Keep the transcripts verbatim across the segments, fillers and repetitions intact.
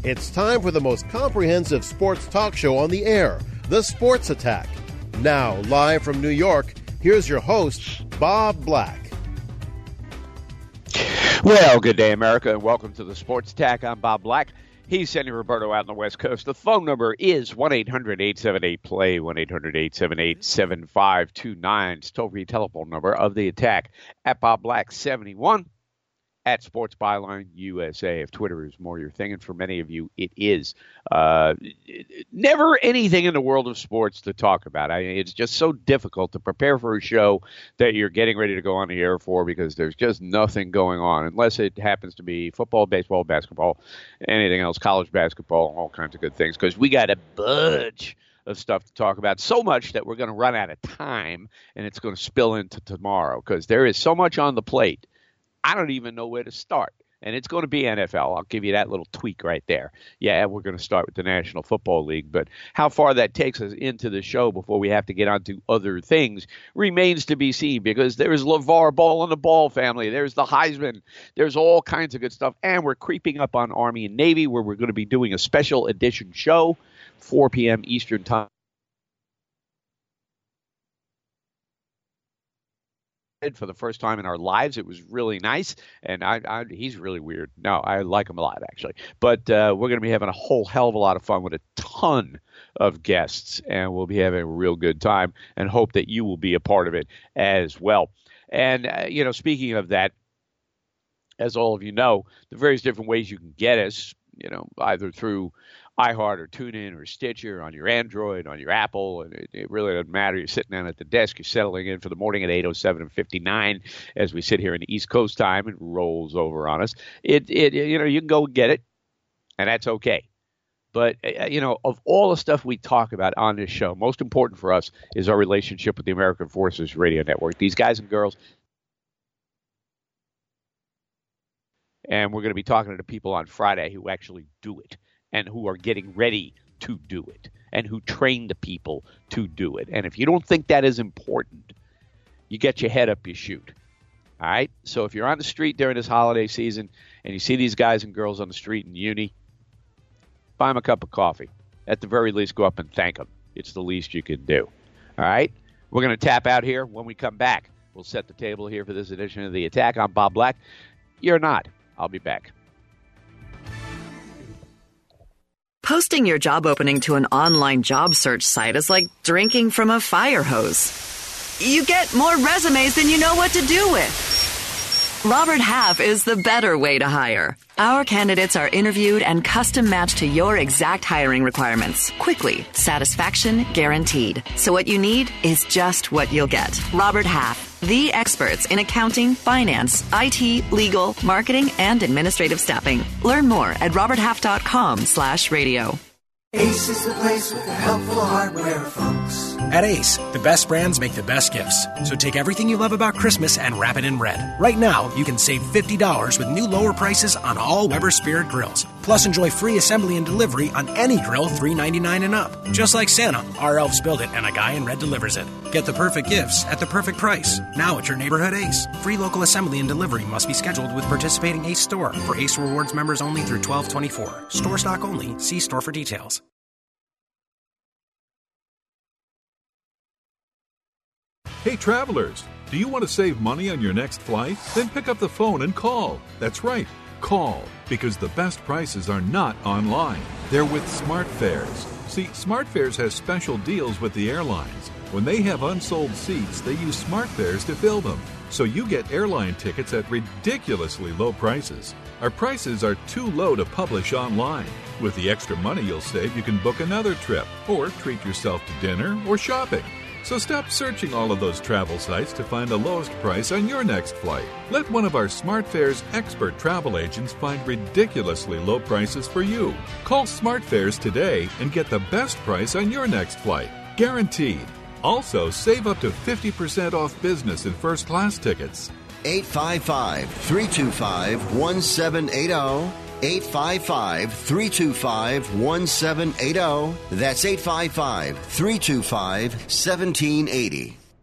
It's time for the most comprehensive sports talk show on the air, The Sports Attack. Now, live from New York, here's your host, Bob Black. Well, good day, America, and welcome to The Sports Attack. I'm Bob Black. He's Sandy Roberto out on the West Coast. The phone number is one eight hundred eight seven eight play, one eight hundred eight seven eight seven five two nine. It's toll-free telephone number of the attack at Bob Black seventy-one. At Sports Byline U S A. If Twitter is more your thing, and for many of you, it is. Uh, never anything in the world of sports to talk about. I mean, it's just so difficult to prepare for a show that you're getting ready to go on the air for because there's just nothing going on, unless it happens to be football, baseball, basketball, anything else, college basketball, all kinds of good things, because we got a bunch of stuff to talk about, so much that we're going to run out of time, and it's going to spill into tomorrow because there is so much on the plate. I don't even know where to start. And it's going to be N F L. I'll give you that little tweak right there. Yeah, we're going to start with the National Football League. But how far that takes us into the show before we have to get on to other things remains to be seen, because there's LeVar Ball and the Ball family. There's the Heisman. There's all kinds of good stuff. And we're creeping up on Army and Navy, where we're going to be doing a special edition show, four p.m. Eastern Time. For the first time in our lives. It was really nice, and I, I he's really weird. No, I like him a lot, actually. But uh, we're going to be having a whole hell of a lot of fun with a ton of guests, and we'll be having a real good time, and hope that you will be a part of it as well. And, uh, you know, speaking of that, as all of you know, the various different ways you can get us, you know, either through iHeart or TuneIn or Stitcher, on your Android, on your Apple, and it, it really doesn't matter. You're sitting down at the desk, you're settling in for the morning at eight oh seven and fifty-nine as we sit here in the East Coast time and rolls over on us. It, it, you know, you can go get it, and that's okay. But, you know, of all the stuff we talk about on this show, most important for us is our relationship with the American Forces Radio Network. These guys and girls. And we're going to be talking to the people on Friday who actually do it, and who are getting ready to do it, and who train the people to do it. And if you don't think that is important, you get your head up, you shoot. All right? So if you're on the street during this holiday season and you see these guys and girls on the street in uni, buy them a cup of coffee. At the very least, go up and thank them. It's the least you can do. All right? We're going to tap out here. When we come back, we'll set the table here for this edition of The Attack. I'm Bob Black. You're not. I'll be back. Posting your job opening to an online job search site is like drinking from a fire hose. You get more resumes than you know what to do with. Robert Half is the better way to hire. Our candidates are interviewed and custom matched to your exact hiring requirements. Quickly, satisfaction guaranteed. So what you need is just what you'll get. Robert Half, the experts in accounting, finance, I T, legal, marketing, and administrative staffing. Learn more at roberthalf.com slash radio. Ace is the place with the helpful hardware, folks. At Ace, the best brands make the best gifts. So take everything you love about Christmas and wrap it in red. Right now, you can save fifty dollars with new lower prices on all Weber Spirit grills. Plus, enjoy free assembly and delivery on any grill three ninety-nine and up. Just like Santa, our elves build it and a guy in red delivers it. Get the perfect gifts at the perfect price. Now at your neighborhood Ace. Free local assembly and delivery must be scheduled with participating Ace store. For Ace Rewards members only through twelve twenty-four. Store stock only. See store for details. Hey travelers, do you want to save money on your next flight? Then pick up the phone and call. That's right, call, because the best prices are not online. They're with SmartFares. See, SmartFares has special deals with the airlines. When they have unsold seats, they use SmartFares to fill them. So you get airline tickets at ridiculously low prices. Our prices are too low to publish online. With the extra money you'll save, you can book another trip or treat yourself to dinner or shopping. So stop searching all of those travel sites to find the lowest price on your next flight. Let one of our SmartFares expert travel agents find ridiculously low prices for you. Call SmartFares today and get the best price on your next flight. Guaranteed. Also, save up to fifty percent off business and first class tickets. eight five five, three two five, one seven eight zero. eight five five, three two five, one seven eight zero. That's eight five five, three two five, one seven eight zero.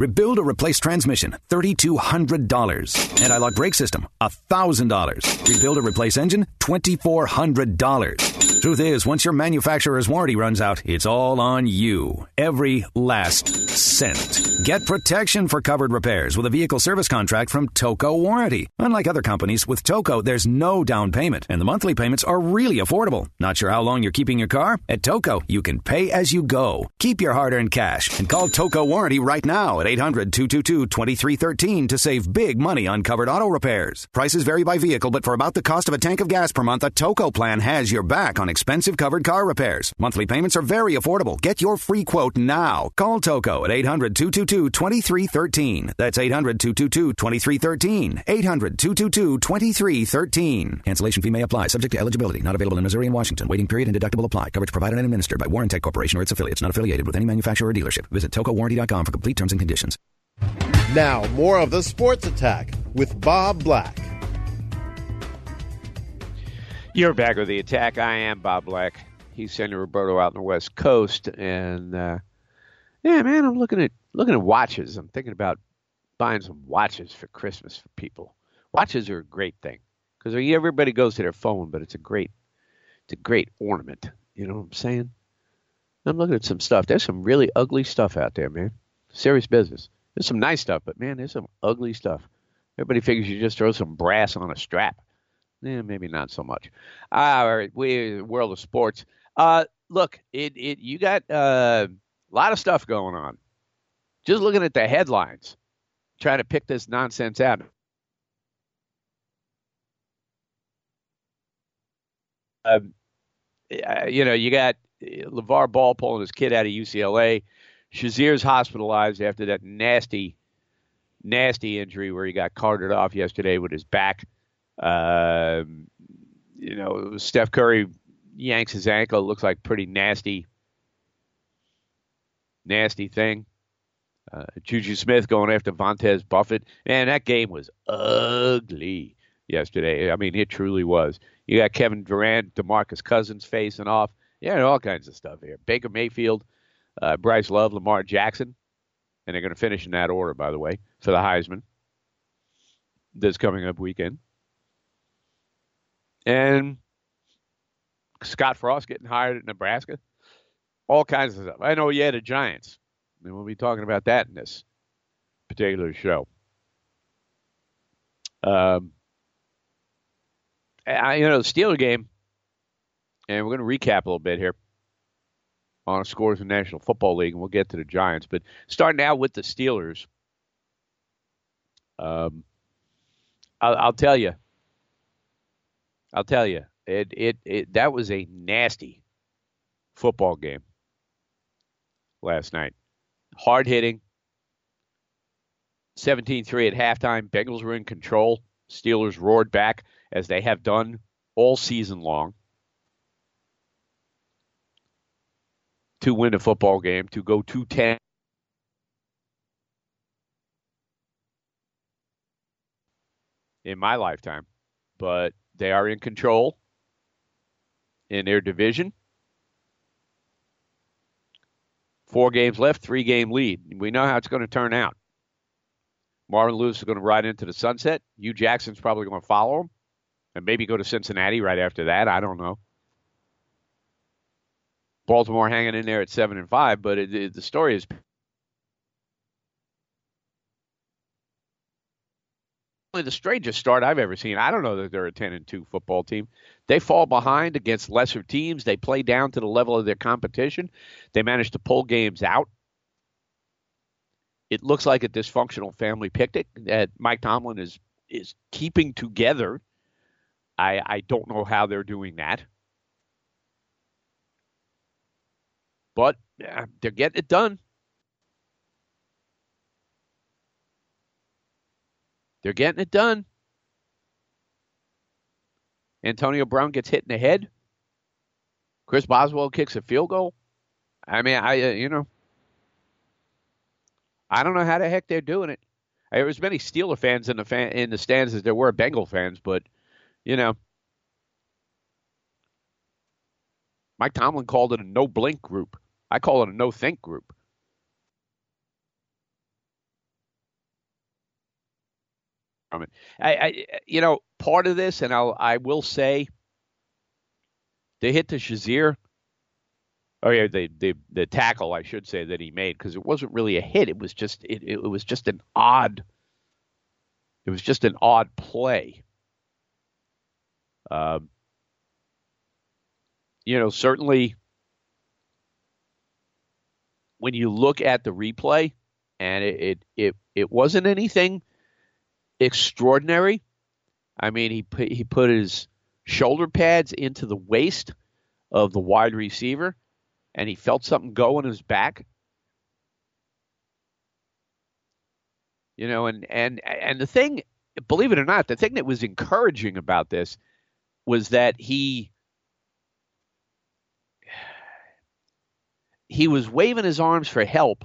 Rebuild or replace transmission, three thousand two hundred dollars. Anti-lock brake system, one thousand dollars. Rebuild or replace engine, two thousand four hundred dollars. Truth is, once your manufacturer's warranty runs out, it's all on you. Every last cent. Get protection for covered repairs with a vehicle service contract from Toco Warranty. Unlike other companies, with Toco, there's no down payment, and the monthly payments are really affordable. Not sure how long you're keeping your car? At Toco, you can pay as you go. Keep your hard-earned cash and call Toco Warranty right now at eight hundred, two two two, two three one three to save big money on covered auto repairs. Prices vary by vehicle, but for about the cost of a tank of gas per month, a Toco plan has your back on expensive covered car repairs. Monthly payments are very affordable. Get your free quote now. Call Toco at eight hundred, two two two, two three one three. That's eight hundred, two two two, two three one three. eight hundred, two two two, two three one three. Cancellation fee may apply. Subject to eligibility. Not available in Missouri and Washington. Waiting period and deductible apply. Coverage provided and administered by Warrantech Corporation or its affiliates. Not affiliated with any manufacturer or dealership. Visit toco warranty dot com for complete terms and conditions. Now, more of the Sports Attack with Bob Black. You're back with the Attack. I am Bob Black. He's Senor Roberto out on the West Coast, and uh, yeah, man, I'm looking at looking at watches. I'm thinking about buying some watches for Christmas for people. Watches are a great thing because everybody goes to their phone, but it's a great it's a great ornament. You know what I'm saying? I'm looking at some stuff. There's some really ugly stuff out there, man. Serious business. There's some nice stuff, but man, there's some ugly stuff. Everybody figures you just throw some brass on a strap. Yeah, maybe not so much. All right, we world of sports. Uh, look, it it you got uh, a lot of stuff going on. Just looking at the headlines, trying to pick this nonsense out. Um, you know, you got LeVar Ball pulling his kid out of U C L A. Shazier's hospitalized after that nasty, nasty injury where he got carted off yesterday with his back. Uh, you know, Steph Curry yanks his ankle. It looks like pretty nasty, nasty thing. Uh, Juju Smith going after Vontaze Buffett. Man, that game was ugly yesterday. I mean, it truly was. You got Kevin Durant, DeMarcus Cousins facing off. Yeah, all kinds of stuff here. Baker Mayfield, uh, Bryce Love, Lamar Jackson. And they're going to finish in that order, by the way, for the Heisman this coming up weekend. And Scott Frost getting hired at Nebraska. All kinds of stuff. I know you had the Giants. And we'll be talking about that in this particular show. Um, I, you know, the Steeler game, and we're going to recap a little bit here on scores in the National Football League, and we'll get to the Giants. But starting out with the Steelers, um, I'll, I'll tell you, I'll tell you, it, it it that was a nasty football game last night. Hard hitting. seventeen three at halftime. Bengals were in control. Steelers roared back as they have done all season long to win a football game, to go two ten. In my lifetime. But they are in control in their division. Four games left, three-game lead. We know how it's going to turn out. Marvin Lewis is going to ride into the sunset. Hugh Jackson's probably going to follow him and maybe go to Cincinnati right after that. I don't know. Baltimore hanging in there at seven and five, but it, it, the story is the strangest start I've ever seen. I don't know that they're a ten and two football team. They fall behind against lesser teams. They play down to the level of their competition. They manage to pull games out. It looks like a dysfunctional family picnic that Mike Tomlin is is keeping together. I I don't know how they're doing that. But uh, they're getting it done. They're getting it done. Antonio Brown gets hit in the head. Chris Boswell kicks a field goal. I mean, I uh, you know, I don't know how the heck they're doing it. There was many Steeler fans in the fan, in the stands as there were Bengal fans, but you know, Mike Tomlin called it a no blink group. I call it a no think group. from it. I, I, you know, part of this, and I'll, I will say, the hit to Shazier, oh yeah, the the the tackle, I should say, that he made, because it wasn't really a hit. It was just it, it was just an odd. It was just an odd play. Um, you know, certainly when you look at the replay, and it it it, it wasn't anything extraordinary. I mean, he put, he put his shoulder pads into the waist of the wide receiver, and he felt something go in his back. You know, and, and, and the thing, believe it or not, the thing that was encouraging about this was that he he was waving his arms for help.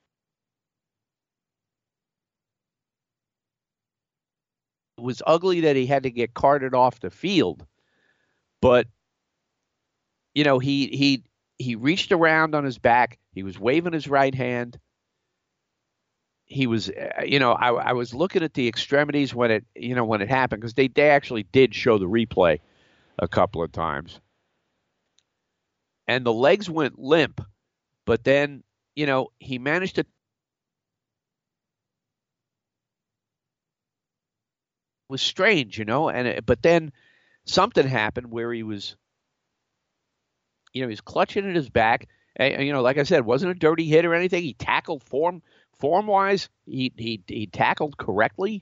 It was ugly that he had to get carted off the field, but you know, he he he reached around on his back. He was waving his right hand. He was, you know, I, I was looking at the extremities when it, you know, when it happened, because they, they actually did show the replay a couple of times. And the legs went limp, but then, you know, he managed to. It was strange, you know, and it, but then something happened where he was, you know, he was clutching at his back. And, you know, like I said, it wasn't a dirty hit or anything. He tackled form. Form-wise, he, he he tackled correctly.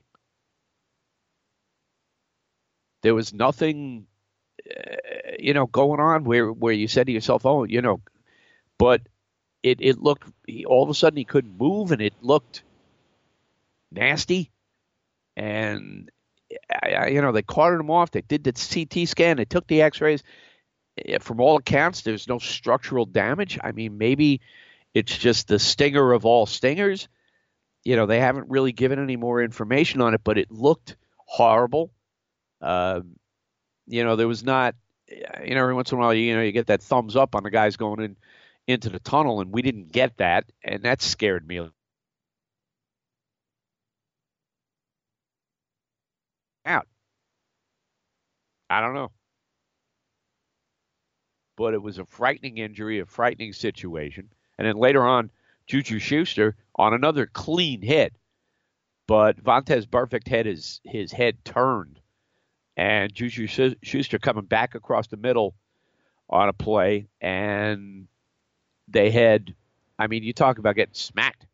There was nothing, uh, you know, going on where, where you said to yourself, oh, you know, but it, it looked, he, all of a sudden he couldn't move, and it looked nasty. And, I, you know, they carted him off. They did the C T scan. They took the x-rays. From all accounts, there's no structural damage. I mean, maybe it's just the stinger of all stingers. You know, they haven't really given any more information on it, but it looked horrible. Uh, you know, there was not, you know, every once in a while, you know, you get that thumbs up on the guys going in into the tunnel, and we didn't get that, and that scared me out. I don't know. But it was a frightening injury, a frightening situation. And then later on, Juju Schuster on another clean hit. But Vontaze Burfict had his, his head turned. And Juju Schuster coming back across the middle on a play. And they had, I mean, you talk about getting smacked.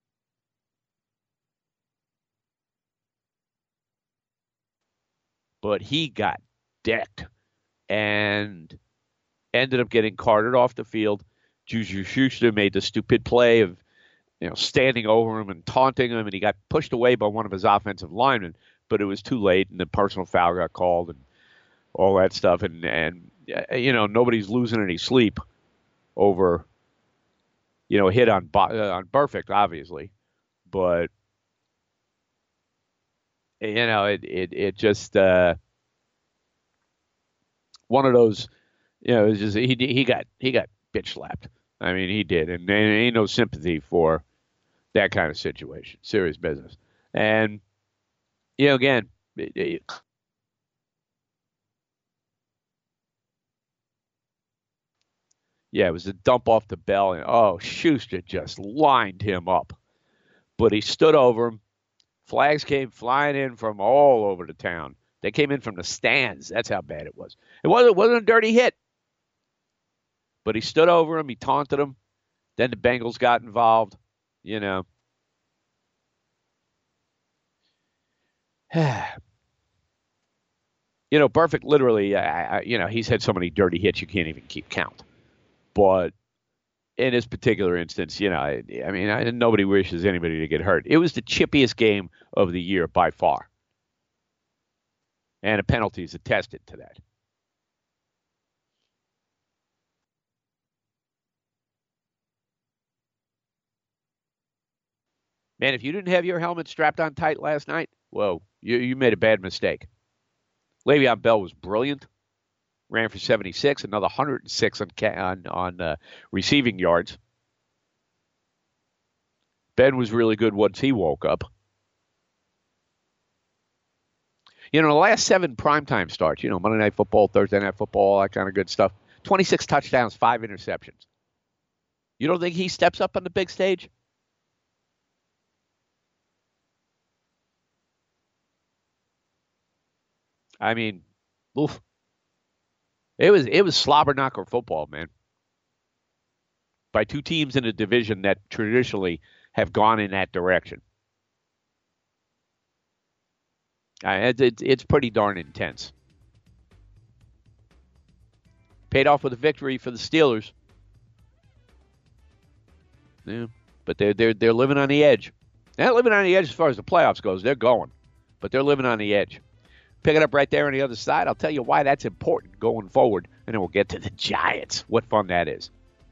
But he got decked. And ended up getting carted off the field. Juju Schuster made the stupid play of, you know, standing over him and taunting him, and he got pushed away by one of his offensive linemen, but it was too late, and the personal foul got called and all that stuff. And, and you know, nobody's losing any sleep over, you know, a hit on, on Burfict, obviously. But, you know, it, it, it just, uh, one of those, you know, it was just, he he got he got bitch slapped. I mean, he did, and there ain't no sympathy for that kind of situation. Serious business. And you know, again, it, it, yeah, it was a dump off the bell, and oh, Schuster just lined him up, but he stood over him. Flags came flying in from all over the town. They came in from the stands. That's how bad it was. It wasn't it wasn't a dirty hit. But he stood over him. He taunted him. Then the Bengals got involved. You know. you know, Burfict literally, uh, you know, he's had so many dirty hits you can't even keep count. But in this particular instance, you know, I, I mean, I, nobody wishes anybody to get hurt. It was the chippiest game of the year by far. And the penalties attested to that. Man, if you didn't have your helmet strapped on tight last night, whoa, you, you made a bad mistake. Le'Veon Bell was brilliant. Ran for seventy-six, another one hundred six on on, on uh, receiving yards. Ben was really good once he woke up. You know, the last seven primetime starts, you know, Monday Night Football, Thursday Night Football, all that kind of good stuff, twenty-six touchdowns, five interceptions. You don't think he steps up on the big stage? I mean, oof. It was it was slobber knocker football, man. By two teams in a division that traditionally have gone in that direction. Uh, it, it, it's pretty darn intense. Paid off with a victory for the Steelers. Yeah, but they're they're they're living on the edge. They're not living on the edge as far as the playoffs goes. They're going, but they're living on the edge. Pick it up right there on the other side. I'll tell you why that's important going forward, and then we'll get to the Giants. What fun that is.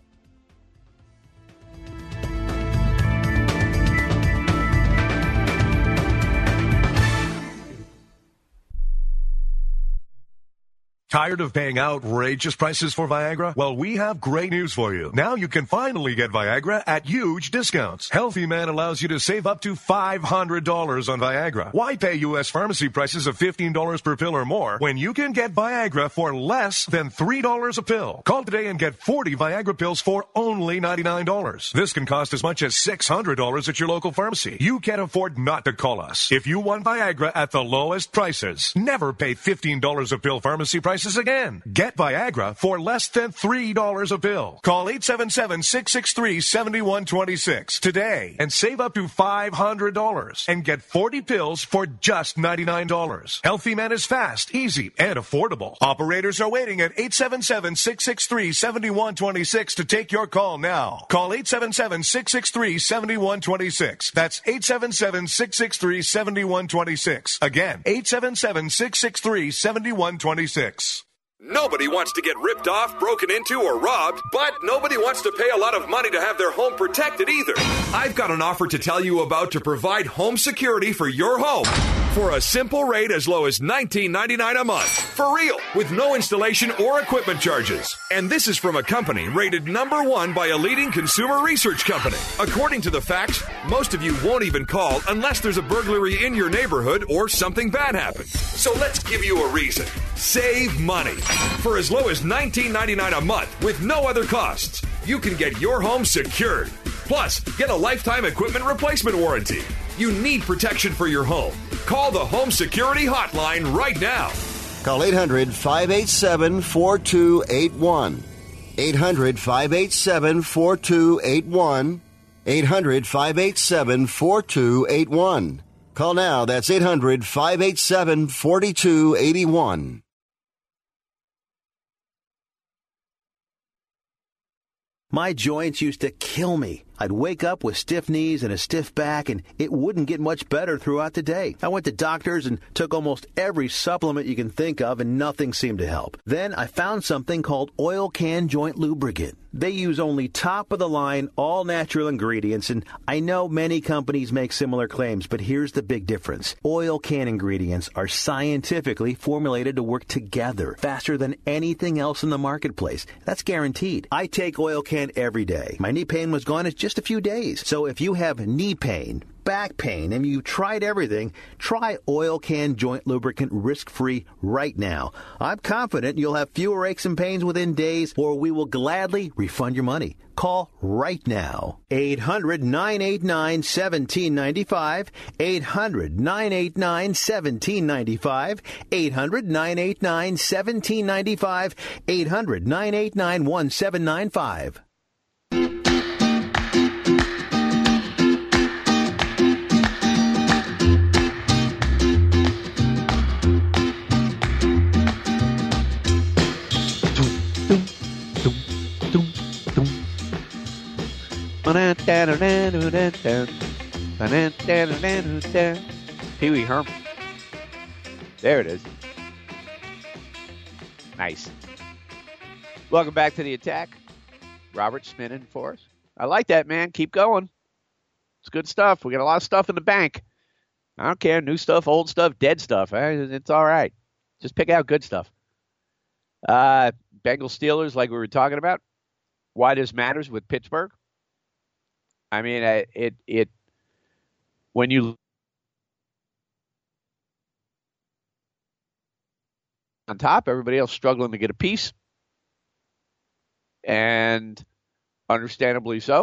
Tired of paying outrageous prices for Viagra? Well, we have great news for you. Now you can finally get Viagra at huge discounts. Healthy Man allows you to save up to five hundred dollars on Viagra. Why pay U S pharmacy prices of fifteen dollars per pill or more when you can get Viagra for less than three dollars a pill? Call today and get forty Viagra pills for only ninety-nine dollars. This can cost as much as six hundred dollars at your local pharmacy. You can't afford not to call us. If you want Viagra at the lowest prices, never pay fifteen dollars a pill pharmacy prices again. Get Viagra for less than three dollars a pill. Call eight seven seven, six six three, seven one two six today and save up to five hundred dollars and get forty pills for just ninety-nine dollars. Healthy Man is fast, easy, and affordable. Operators are waiting at eight seven seven, six six three, seven one two six to take your call now. Call eight seven seven, six six three, seven one two six. That's eight seven seven, six six three, seven one two six. Again, eight seven seven, six six three, seven one two six. Nobody wants to get ripped off, broken into, or robbed, but nobody wants to pay a lot of money to have their home protected either. I've got an offer to tell you about to provide home security for your home for a simple rate as low as nineteen ninety-nine dollars a month. For real, with no installation or equipment charges. And this is from a company rated number one by a leading consumer research company. According to the facts, most of you won't even call unless there's a burglary in your neighborhood or something bad happens. So let's give you a reason. Save money. For as low as nineteen ninety-nine dollars a month with no other costs, you can get your home secured. Plus, get a lifetime equipment replacement warranty. You need protection for your home. Call the Home Security Hotline right now. Call eight hundred, five eight seven, four two eight one. eight hundred, five eight seven, four two eight one. eight hundred, five eight seven, four two eight one. Call now. That's eight hundred, five eight seven, four two eight one. My joints used to kill me. I'd wake up with stiff knees and a stiff back, and it wouldn't get much better throughout the day. I went to doctors and took almost every supplement you can think of, and nothing seemed to help. Then I found something called Oil Can Joint Lubricant. They use only top-of-the-line, all-natural ingredients, and I know many companies make similar claims, but here's the big difference. Oil Can ingredients are scientifically formulated to work together faster than anything else in the marketplace. That's guaranteed. I take Oil Can every day. My knee pain was gone in just a few days. So if you have knee pain, back pain, and you've tried everything, try Oil Can Joint Lubricant risk-free right now. I'm confident you'll have fewer aches and pains within days, or we will gladly refund your money. Call right now. eight hundred, nine eight nine, one seven nine five. eight hundred, nine eight nine, one seven nine five. eight hundred, nine eight nine, one seven nine five. eight hundred, nine eight nine, one seven nine five. Pee Wee Herman. There it is. Nice. Welcome back to the attack. Robert spinning for us. I like that, man. Keep going. It's good stuff. We got a lot of stuff in the bank. I don't care. New stuff, old stuff, dead stuff. It's all right. Just pick out good stuff. Uh, Bengals Steelers, like we were talking about. Why this matters with Pittsburgh. I mean, it it when you on top. Everybody else struggling to get a piece. And understandably so.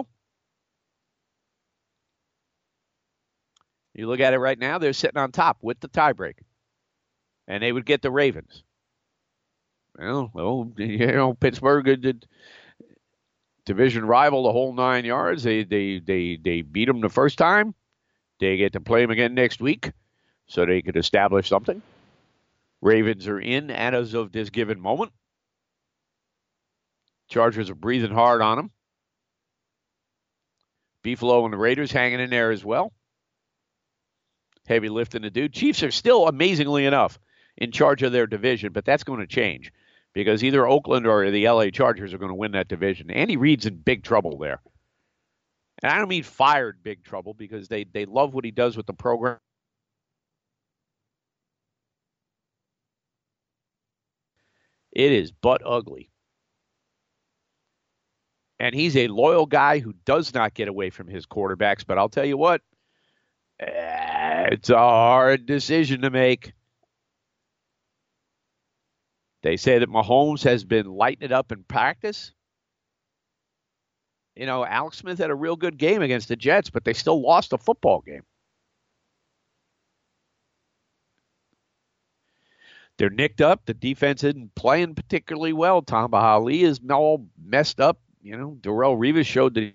You look at it right now, they're sitting on top with the tiebreak. And they would get the Ravens. Well, well you know, Pittsburgh did division rival the whole nine yards. They they they they beat them the first time. They get to play them again next week so they could establish something. Ravens are in as of this given moment. Chargers are breathing hard on them. Buffalo and the Raiders hanging in there as well. Heavy lifting to do. Chiefs are still, amazingly enough, in charge of their division, but that's going to change because either Oakland or the L A Chargers are going to win that division. Andy Reid's in big trouble there. And I don't mean fired big trouble because they, they love what he does with the program. It is butt ugly. And he's a loyal guy who does not get away from his quarterbacks. But I'll tell you what, it's a hard decision to make. They say that Mahomes has been lighting it up in practice. You know, Alex Smith had a real good game against the Jets, but they still lost a football game. They're nicked up. The defense isn't playing particularly well. Tamba Hali is all messed up. You know, Darrelle Revis showed that,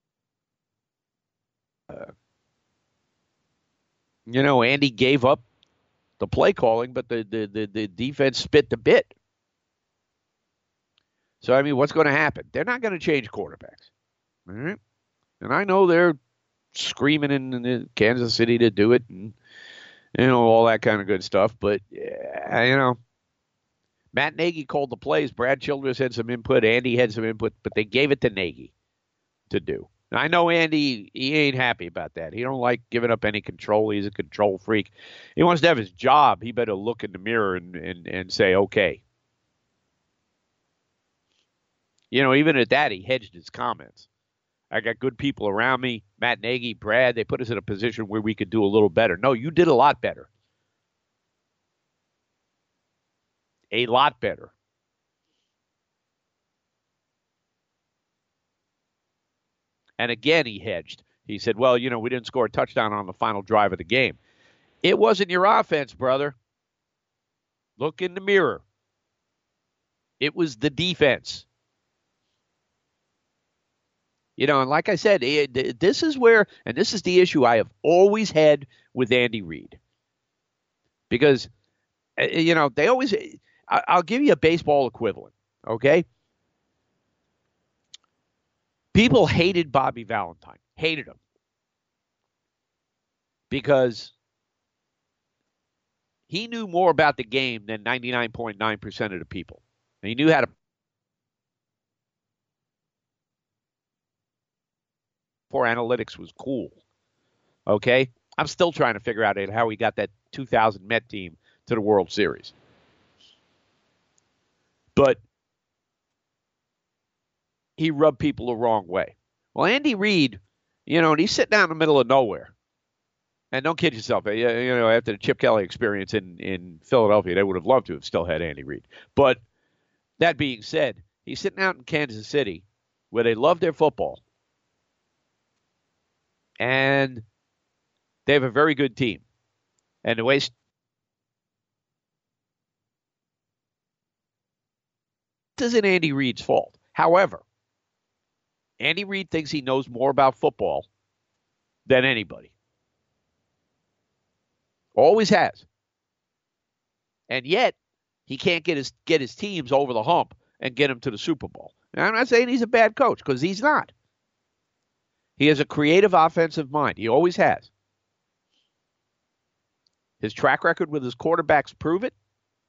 uh, you know, Andy gave up the play calling, but the, the, the, the defense spit the bit. So, I mean, what's going to happen? They're not going to change quarterbacks. All right? And I know they're screaming in, in Kansas City to do it and, you know, all that kind of good stuff. But, uh, you know, Matt Nagy called the plays. Brad Childress had some input. Andy had some input, but they gave it to Nagy to do. Now, I know Andy, he ain't happy about that. He don't like giving up any control. He's a control freak. He wants to have his job. He better look in the mirror and, and, and say, okay. You know, even at that, he hedged his comments. I got good people around me. Matt Nagy, Brad, they put us in a position where we could do a little better. No, you did a lot better. A lot better. And again, he hedged. He said, well, you know, we didn't score a touchdown on the final drive of the game. It wasn't your offense, brother. Look in the mirror. It was the defense. You know, and like I said, it, this is where, and this is the issue I have always had with Andy Reid. Because, you know, they always, I'll give you a baseball equivalent, okay? People hated Bobby Valentine, hated him. Because he knew more about the game than ninety-nine point nine percent of the people. And he knew how to for analytics was cool. Okay? I'm still trying to figure out how he got that two thousand Met team to the World Series. But he rubbed people the wrong way. Well, Andy Reid, you know, and he's sitting out in the middle of nowhere. And don't kid yourself, you know, after the Chip Kelly experience in, in Philadelphia, they would have loved to have still had Andy Reid. But that being said, he's sitting out in Kansas City where they love their football. And they have a very good team. And the way this isn't Andy Reid's fault. However, Andy Reid thinks he knows more about football than anybody. Always has. And yet, he can't get his get his teams over the hump and get them to the Super Bowl. Now, I'm not saying he's a bad coach, because he's not. He has a creative offensive mind. He always has. His track record with his quarterbacks prove it.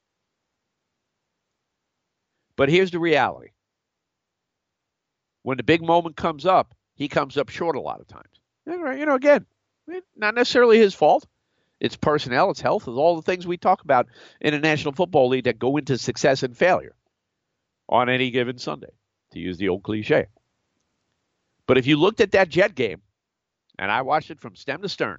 But here's the reality. When the big moment comes up, he comes up short a lot of times. You know, again, not necessarily his fault. It's personnel, it's health, it's all the things we talk about in the National Football League that go into success and failure on any given Sunday, to use the old cliche. But if you looked at that Jet game, and I watched it from stem to stern,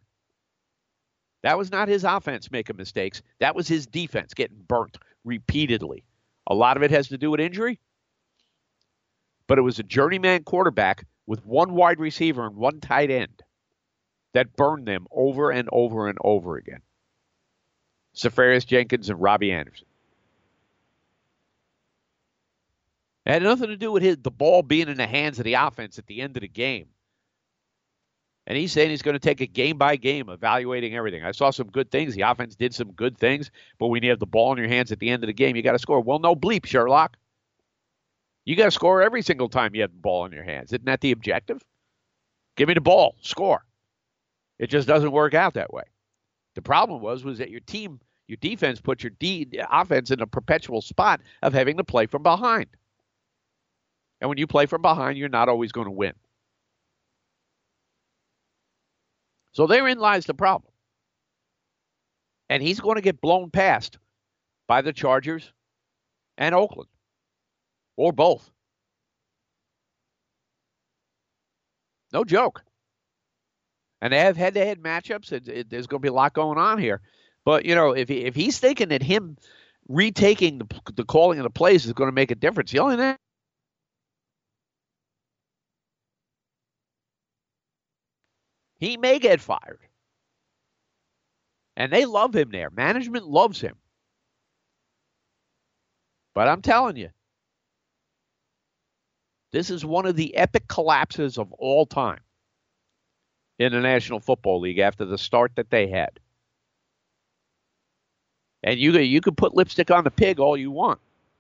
that was not his offense making mistakes. That was his defense getting burnt repeatedly A lot of it has to do with injury. But it was a journeyman quarterback with one wide receiver and one tight end that burned them over and over and over again. Safarius Jenkins and Robbie Anderson. It had nothing to do with his, the ball being in the hands of the offense at the end of the game. And he's saying he's going to take it game by game, evaluating everything. I saw some good things. The offense did some good things, but when you have the ball in your hands at the end of the game, you got to score. Well, no bleep, Sherlock. You got to score every single time you have the ball in your hands. Isn't that the objective? Give me the ball, score. It just doesn't work out that way. The problem was was that your team, your defense put your D, offense in a perpetual spot of having to play from behind. And when you play from behind, you're not always going to win. So therein lies the problem. And he's going to get blown past by the Chargers and Oakland. Or both. No joke. And they have head-to-head matchups. It, it, there's going to be a lot going on here. But, you know, if, he, if he's thinking that him retaking the, the calling of the plays is going to make a difference, the only thing he may get fired. And they love him there. Management loves him. But I'm telling you, this is one of the epic collapses of all time in the National Football League after the start that they had. And you, you can put lipstick on the pig all you want.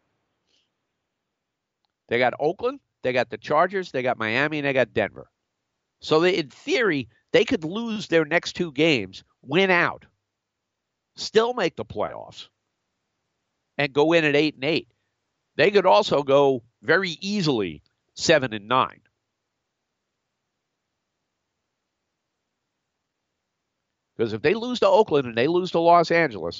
They got Oakland, they got the Chargers, they got Miami, and they got Denver. So they, in theory, they could lose their next two games, win out, still make the playoffs, and go in at eight and eight. They could also go very easily seven and nine. Because if they lose to Oakland and they lose to Los Angeles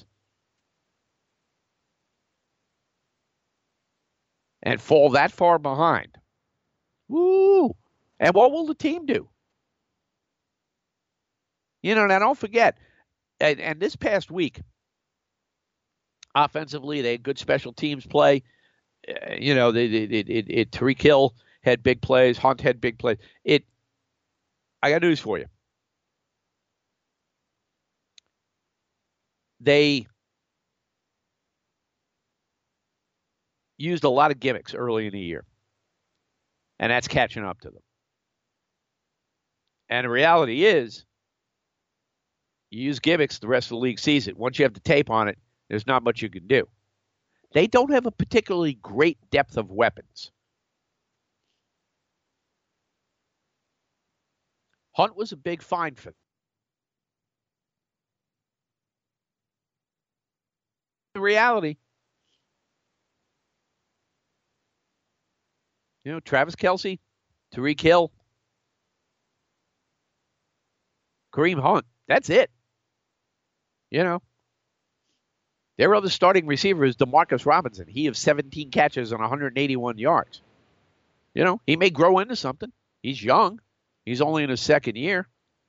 and fall that far behind, woo! And what will the team do? You know, now don't forget, and, and this past week, offensively, they had good special teams play. Uh, you know, they, they, it, it, it, Tyreek Hill had big plays. Hunt had big plays. It. I got news for you. They used a lot of gimmicks early in the year, and that's catching up to them. And the reality is, you use gimmicks, the rest of the league sees it. Once you have the tape on it, there's not much you can do. They don't have a particularly great depth of weapons. Hunt was a big find for them. The reality, you know, Travis Kelce, Tyreek Hill, Kareem Hunt, that's it. You know, their other starting receiver is DeMarcus Robinson. He has seventeen catches on one hundred eighty-one yards. You know, he may grow into something. He's young. He's only in his second year.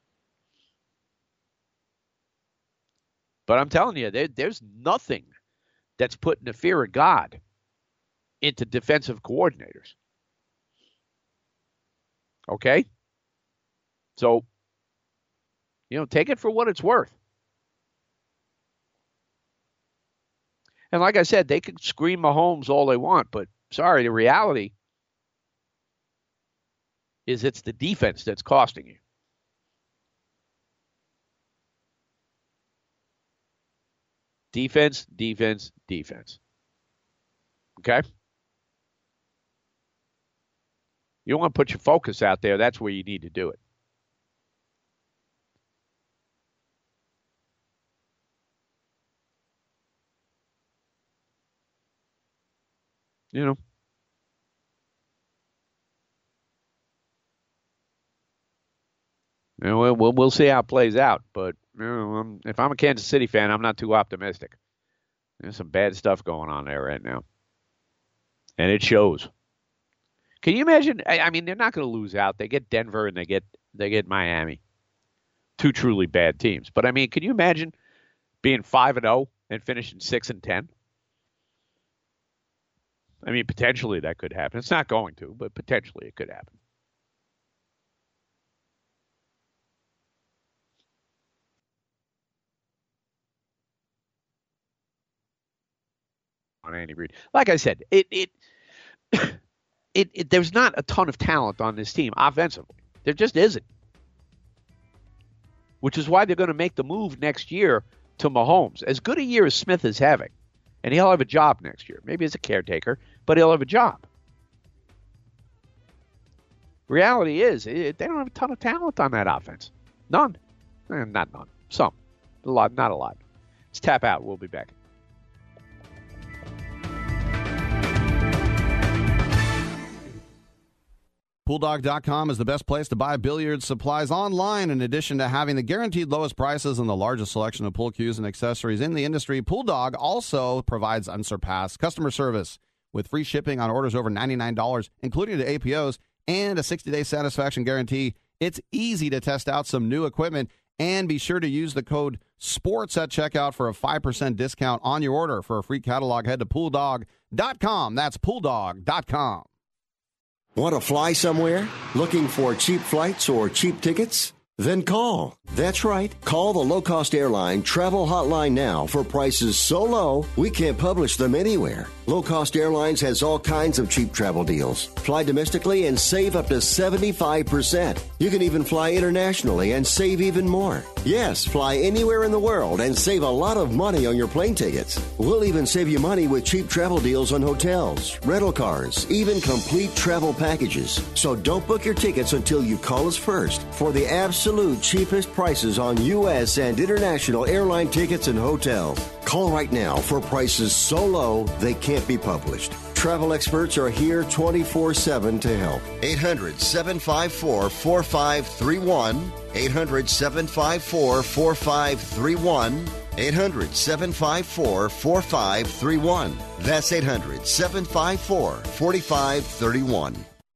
But I'm telling you, there, there's nothing that's putting the fear of God into defensive coordinators. Okay? So, you know, take it for what it's worth. And like I said, they could scream Mahomes all they want, but sorry, the reality is it's the defense that's costing you. Defense, defense, defense. Okay? You want to put your focus out there, that's where you need to do it. You know. You know, we'll, we'll see how it plays out, but you know, I'm, if I'm a Kansas City fan, I'm not too optimistic. There's some bad stuff going on there right now. And it shows. Can you imagine? I, I mean, they're not going to lose out. They get Denver and they get they get Miami. Two truly bad teams. But, I mean, can you imagine being five and oh and finishing six and ten? I mean, potentially that could happen. It's not going to, but potentially it could happen. On Andy Reid, like I said, it it, it it there's not a ton of talent on this team offensively. There just isn't, which is why they're going to make the move next year to Mahomes. As good a year as Smith is having, and he'll have a job next year. Maybe as a caretaker, but he'll have a job. Reality is, it, they don't have a ton of talent on that offense. None. Eh, not none. Some. A lot, not a lot. Let's tap out. We'll be back. Pool Dog dot com is the best place to buy billiard supplies online. In addition to having the guaranteed lowest prices and the largest selection of pool cues and accessories in the industry, Pooldog also provides unsurpassed customer service with free shipping on orders over ninety-nine dollars, including the A P Os, and a sixty-day satisfaction guarantee. It's easy to test out some new equipment, and be sure to use the code SPORTS at checkout for a five percent discount on your order. For a free catalog, head to Pool Dog dot com. That's Pool Dog dot com. Want to fly somewhere? Looking for cheap flights or cheap tickets? Then call. That's right. Call the low-cost airline travel hotline now for prices so low we can't publish them anywhere. Low Cost Airlines has all kinds of cheap travel deals. Fly domestically and save up to seventy-five percent. You can even fly internationally and save even more. Yes, fly anywhere in the world and save a lot of money on your plane tickets. We'll even save you money with cheap travel deals on hotels, rental cars, even complete travel packages. So don't book your tickets until you call us first for the absolute cheapest prices on U S and international airline tickets and hotels. Call right now for prices so low they can't be published. Travel experts are here twenty-four seven to help. eight hundred, seven five four, four five three one. eight hundred, seven five four, four five three one. eight hundred, seven five four, four five three one. That's eight hundred, seven five four, four five three one.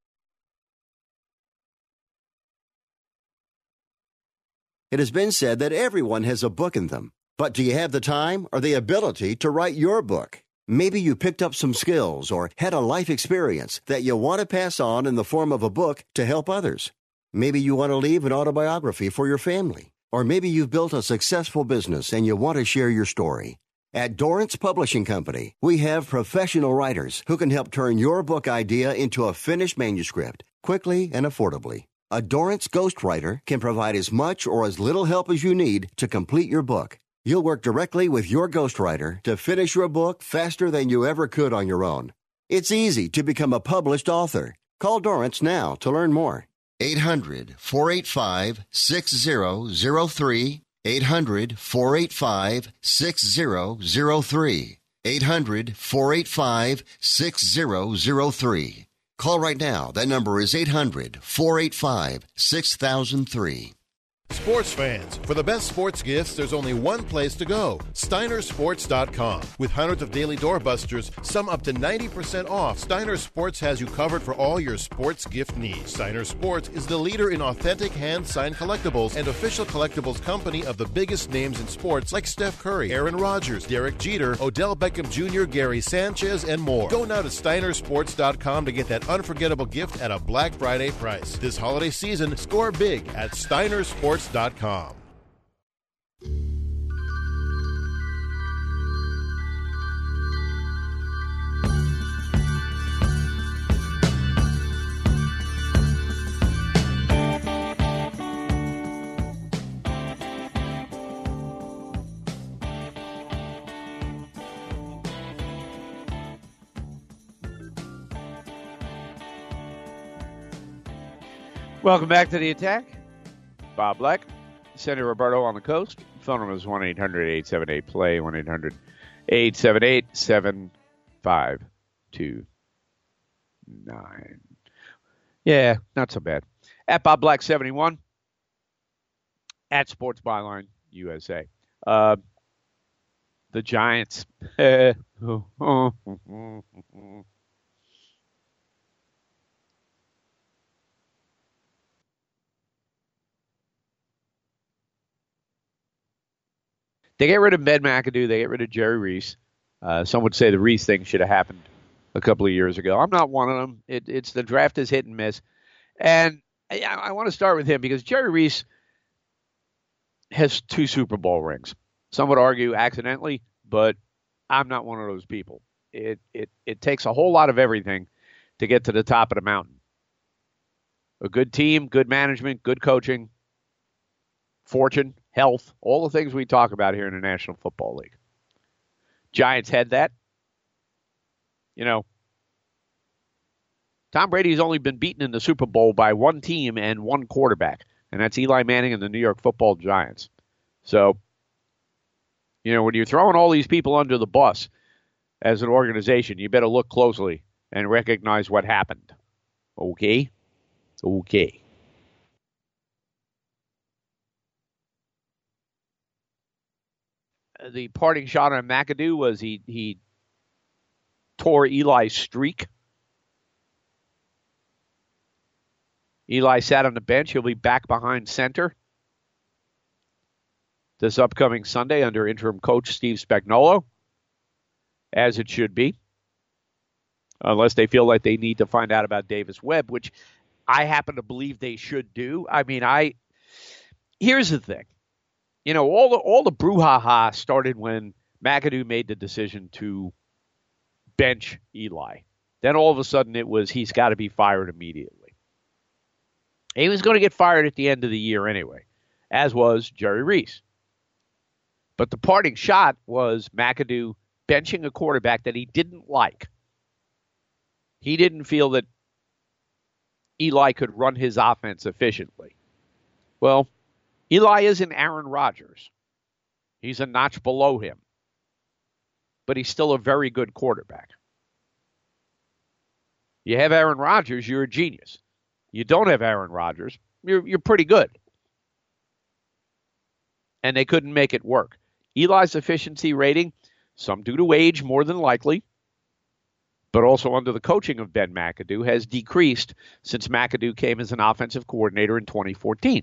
It has been said that everyone has a book in them. But do you have the time or the ability to write your book? Maybe you picked up some skills or had a life experience that you want to pass on in the form of a book to help others. Maybe you want to leave an autobiography for your family. Or maybe you've built a successful business and you want to share your story. At Dorrance Publishing Company, we have professional writers who can help turn your book idea into a finished manuscript quickly and affordably. A Dorrance ghostwriter can provide as much or as little help as you need to complete your book. You'll work directly with your ghostwriter to finish your book faster than you ever could on your own. It's easy to become a published author. Call Dorrance now to learn more. eight hundred, four eight five, six zero zero three. eight hundred, four eight five, six zero zero three. eight hundred, four eight five, six zero zero three. Call right now. That number is eight hundred, four eight five, six thousand three. Sports fans, for the best sports gifts, there's only one place to go, Steiner Sports dot com. With hundreds of daily doorbusters, some up to ninety percent off, Steiner Sports has you covered for all your sports gift needs. Steiner Sports is the leader in authentic hand-signed collectibles and official collectibles company of the biggest names in sports like Steph Curry, Aaron Rodgers, Derek Jeter, Odell Beckham Junior, Gary Sanchez, and more. Go now to Steiner Sports dot com to get that unforgettable gift at a Black Friday price. This holiday season, score big at Steiner Sports dot com. Welcome back to The Attack. Bob Black, Senator Roberto on the coast. Phone number is one eight hundred, eight seven eight, play, one eight hundred, eight seven eight, seven five two nine. Yeah, not so bad. At Bob Black seventy-one. At Sports Byline U S A. Uh, the Giants. They get rid of Ben McAdoo. They get rid of Jerry Reese. Uh, some would say the Reese thing should have happened a couple of years ago. I'm not one of them. It, it's the draft is hit and miss. And I, I want to start with him because Jerry Reese has two Super Bowl rings. Some would argue accidentally, but I'm not one of those people. It it it takes a whole lot of everything to get to the top of the mountain. A good team, good management, good coaching, fortune, health, all the things we talk about here in the National Football League. Giants had that. You know, Tom Brady's only been beaten in the Super Bowl by one team and one quarterback, and that's Eli Manning and the New York Football Giants. So, you know, when you're throwing all these people under the bus as an organization, you better look closely and recognize what happened. Okay? Okay. The parting shot on McAdoo was he he tore Eli's streak. Eli sat on the bench. He'll be back behind center this upcoming Sunday under interim coach Steve Spagnuolo, as it should be, unless they feel like they need to find out about Davis Webb, which I happen to believe they should do. I mean, I here's the thing. You know, all the all the brouhaha started when McAdoo made the decision to bench Eli. Then all of a sudden it was he's got to be fired immediately. He was going to get fired at the end of the year anyway, as was Jerry Reese. But the parting shot was McAdoo benching a quarterback that he didn't like. He didn't feel that Eli could run his offense efficiently. Well, Eli isn't Aaron Rodgers. He's a notch below him. But he's still a very good quarterback. You have Aaron Rodgers, you're a genius. You don't have Aaron Rodgers, you're you're pretty good. And they couldn't make it work. Eli's efficiency rating, some due to age more than likely, but also under the coaching of Ben McAdoo, has decreased since McAdoo came as an offensive coordinator in twenty fourteen.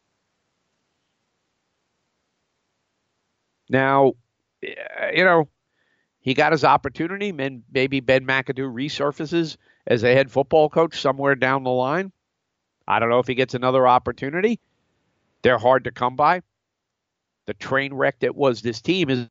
Now, you know, he got his opportunity, and maybe Ben McAdoo resurfaces as a head football coach somewhere down the line. I don't know if he gets another opportunity. They're hard to come by. The train wreck that was this team is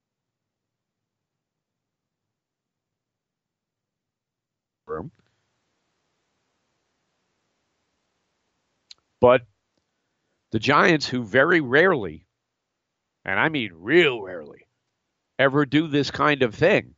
but the Giants, who very rarely, and I mean real rarely, ever do this kind of thing,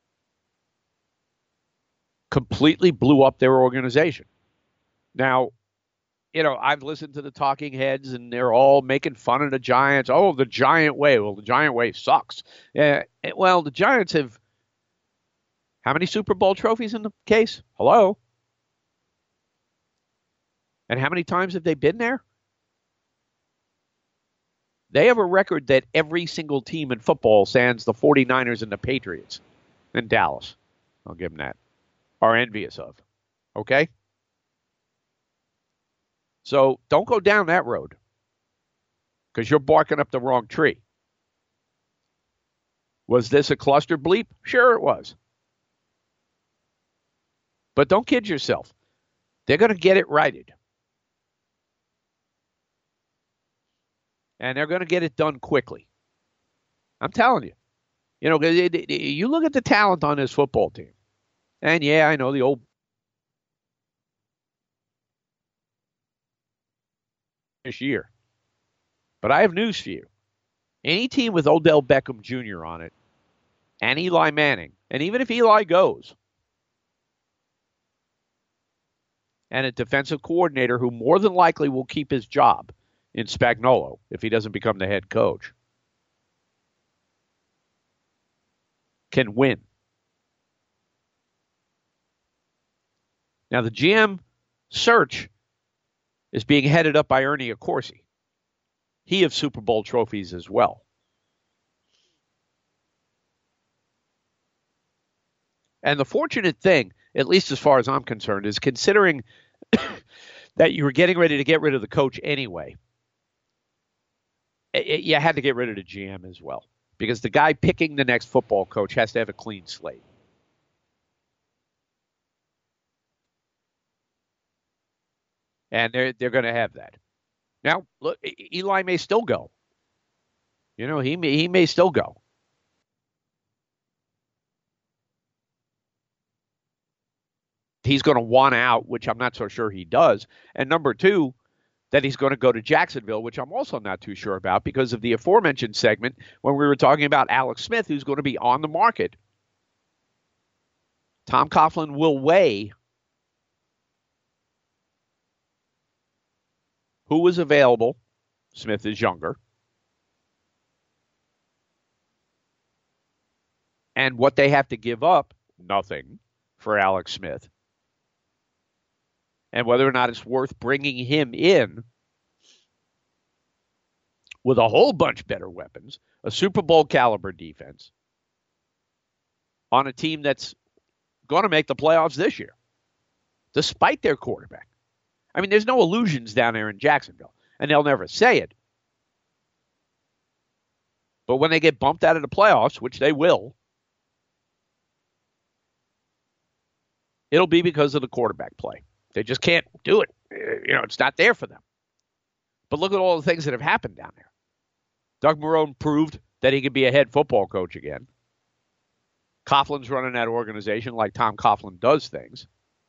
completely blew up their organization. Now, you know, I've listened to the talking heads, and they're all making fun of the Giants. Oh, the Giant way. Well, the Giant way sucks. Uh, well, the Giants have how many Super Bowl trophies in the case? Hello? And how many times have they been there? They have a record that every single team in football, sans the 49ers and the Patriots and Dallas, I'll give them that, are envious of. Okay? So don't go down that road because you're barking up the wrong tree. Was this a cluster bleep? Sure it was. But don't kid yourself. They're going to get it righted. And they're going to get it done quickly. I'm telling you. You know, you look at the talent on this football team. And yeah, I know the old this year. But I have news for you. Any team with Odell Beckham Junior on it, and Eli Manning, and even if Eli goes, and a defensive coordinator who more than likely will keep his job in Spagnuolo if he doesn't become the head coach, can win. Now, the G M search is being headed up by Ernie Accorsi. He has Super Bowl trophies as well. And the fortunate thing, at least as far as I'm concerned, is considering that you were getting ready to get rid of the coach anyway, it, it, you had to get rid of the G M as well. Because the guy picking the next football coach has to have a clean slate. And they're, they're going to have that. Now, look, Eli may still go. You know, he may, he may still go. He's going to want out, which I'm not so sure he does. And number two, that he's going to go to Jacksonville, which I'm also not too sure about because of the aforementioned segment when we were talking about Alex Smith, who's going to be on the market. Tom Coughlin will weigh who was available. Smith is younger. And what they have to give up, nothing, for Alex Smith. And whether or not it's worth bringing him in with a whole bunch better weapons, a Super Bowl caliber defense, on a team that's going to make the playoffs this year, despite their quarterback. I mean, there's no illusions down there in Jacksonville, and they'll never say it. But when they get bumped out of the playoffs, which they will, it'll be because of the quarterback play. They just can't do it. You know, it's not there for them. But look at all the things that have happened down there. Doug Marrone proved that he could be a head football coach again. Coughlin's running that organization like Tom Coughlin does things.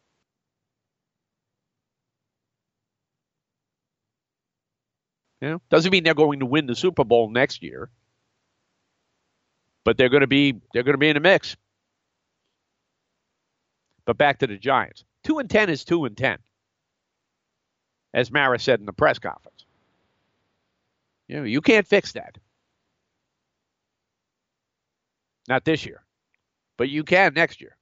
You know, doesn't mean they're going to win the Super Bowl next year, but they're going to be they're going to be in the mix. But back to the Giants. Two and ten is two and ten, as Mara said in the press conference. You know, you can't fix that. Not this year, but you can next year.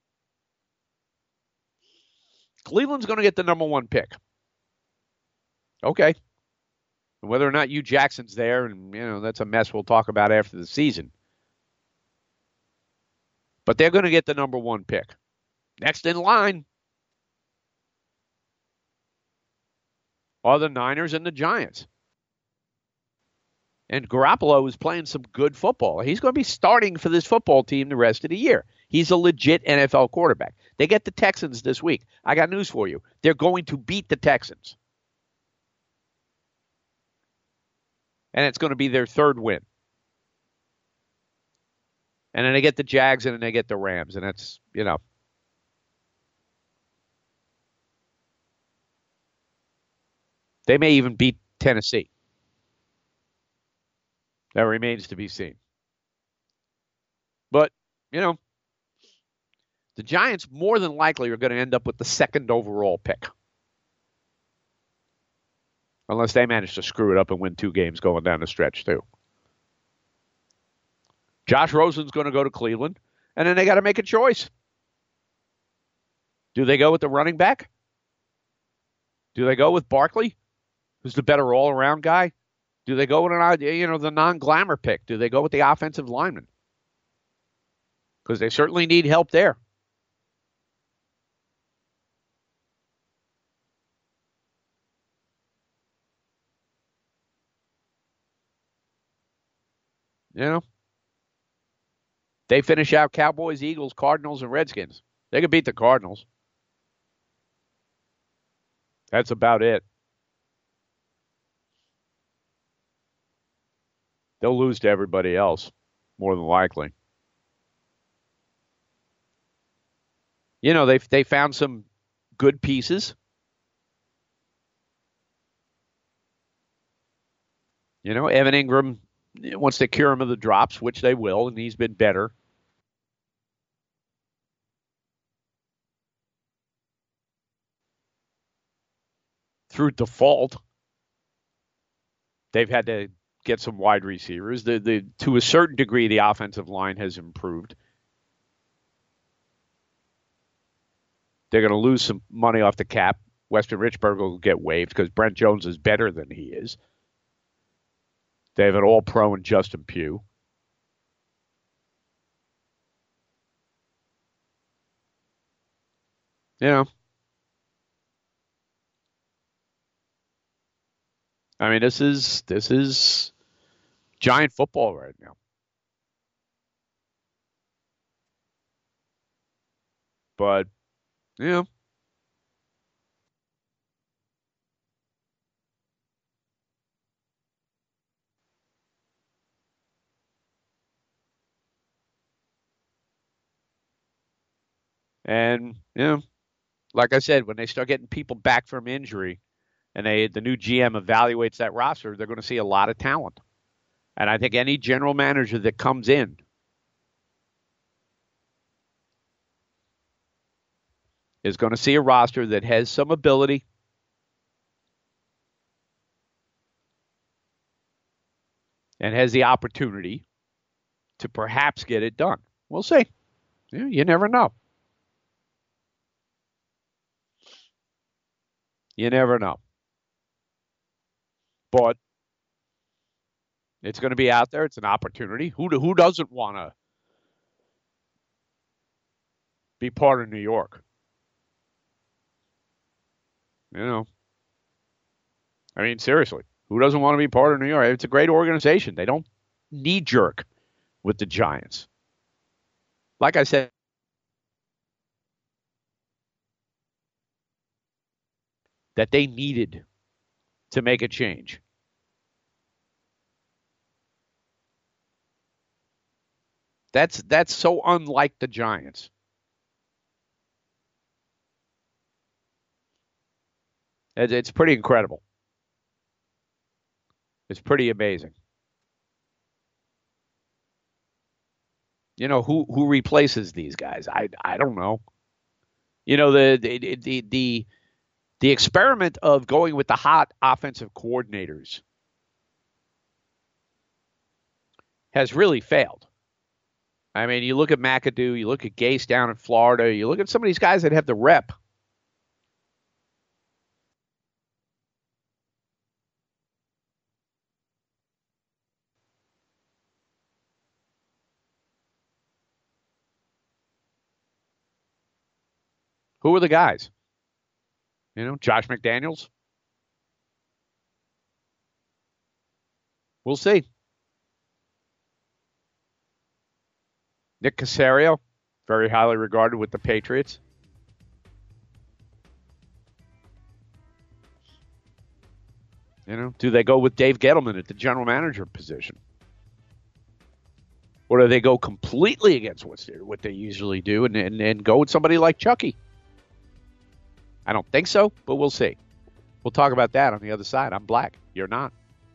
Cleveland's going to get the number one pick. Okay. Whether or not Hugh Jackson's there, and you know, that's a mess we'll talk about after the season. But they're going to get the number one pick. Next in line are the Niners and the Giants. And Garoppolo is playing some good football. He's going to be starting for this football team the rest of the year. He's a legit N F L quarterback. They get the Texans this week. I got news for you. They're going to beat the Texans. And it's going to be their third win. And then they get the Jags and then they get the Rams. And that's, you know. They may even beat Tennessee. That remains to be seen. But, you know, the Giants more than likely are going to end up with the second overall pick. Unless they manage to screw it up and win two games going down the stretch, too. Josh Rosen's going to go to Cleveland, and then they got to make a choice. Do they go with the running back? Do they go with Barkley, who's the better all-around guy? Do they go with an, you know, the non-glamour pick? Do they go with the offensive lineman? Because they certainly need help there. You know, they finish out Cowboys, Eagles, Cardinals, and Redskins. They could beat the Cardinals. That's about it. They'll lose to everybody else, more than likely. You know, they they found some good pieces. You know, Evan Ingram wants to cure him of the drops, which they will, and he's been better. Through default, they've had to get some wide receivers. The, the, to a certain degree, the offensive line has improved. They're going to lose some money off the cap. Weston Richburg will get waived because Brent Jones is better than he is. They have an all-pro in Justin Pugh. You know, I mean, this is this is Giant football right now. But, you know, And, you know, like I said, when they start getting people back from injury and they the new G M evaluates that roster, they're going to see a lot of talent. And I think any general manager that comes in is going to see a roster that has some ability, and has the opportunity to perhaps get it done. We'll see. You, you never know. You never know. But it's going to be out there. It's an opportunity. Who who doesn't want to be part of New York? You know. I mean, seriously. Who doesn't want to be part of New York? It's a great organization. They don't knee-jerk with the Giants. Like I said, that they needed to make a change. That's that's so unlike the Giants. It, it's pretty incredible. It's pretty amazing. You know, who who replaces these guys? I I don't know. You know, the the the the, the experiment of going with the hot offensive coordinators has really failed. I mean, you look at McAdoo, you look at Gase down in Florida, you look at some of these guys that have the rep. Who are the guys? You know, Josh McDaniels? We'll see. Nick Caserio, very highly regarded with the Patriots. You know, do they go with Dave Gettleman at the general manager position? Or do they go completely against what's there, what they usually do and, and, and go with somebody like Chucky? I don't think so, but we'll see. We'll talk about that on the other side. I'm Black. You're not.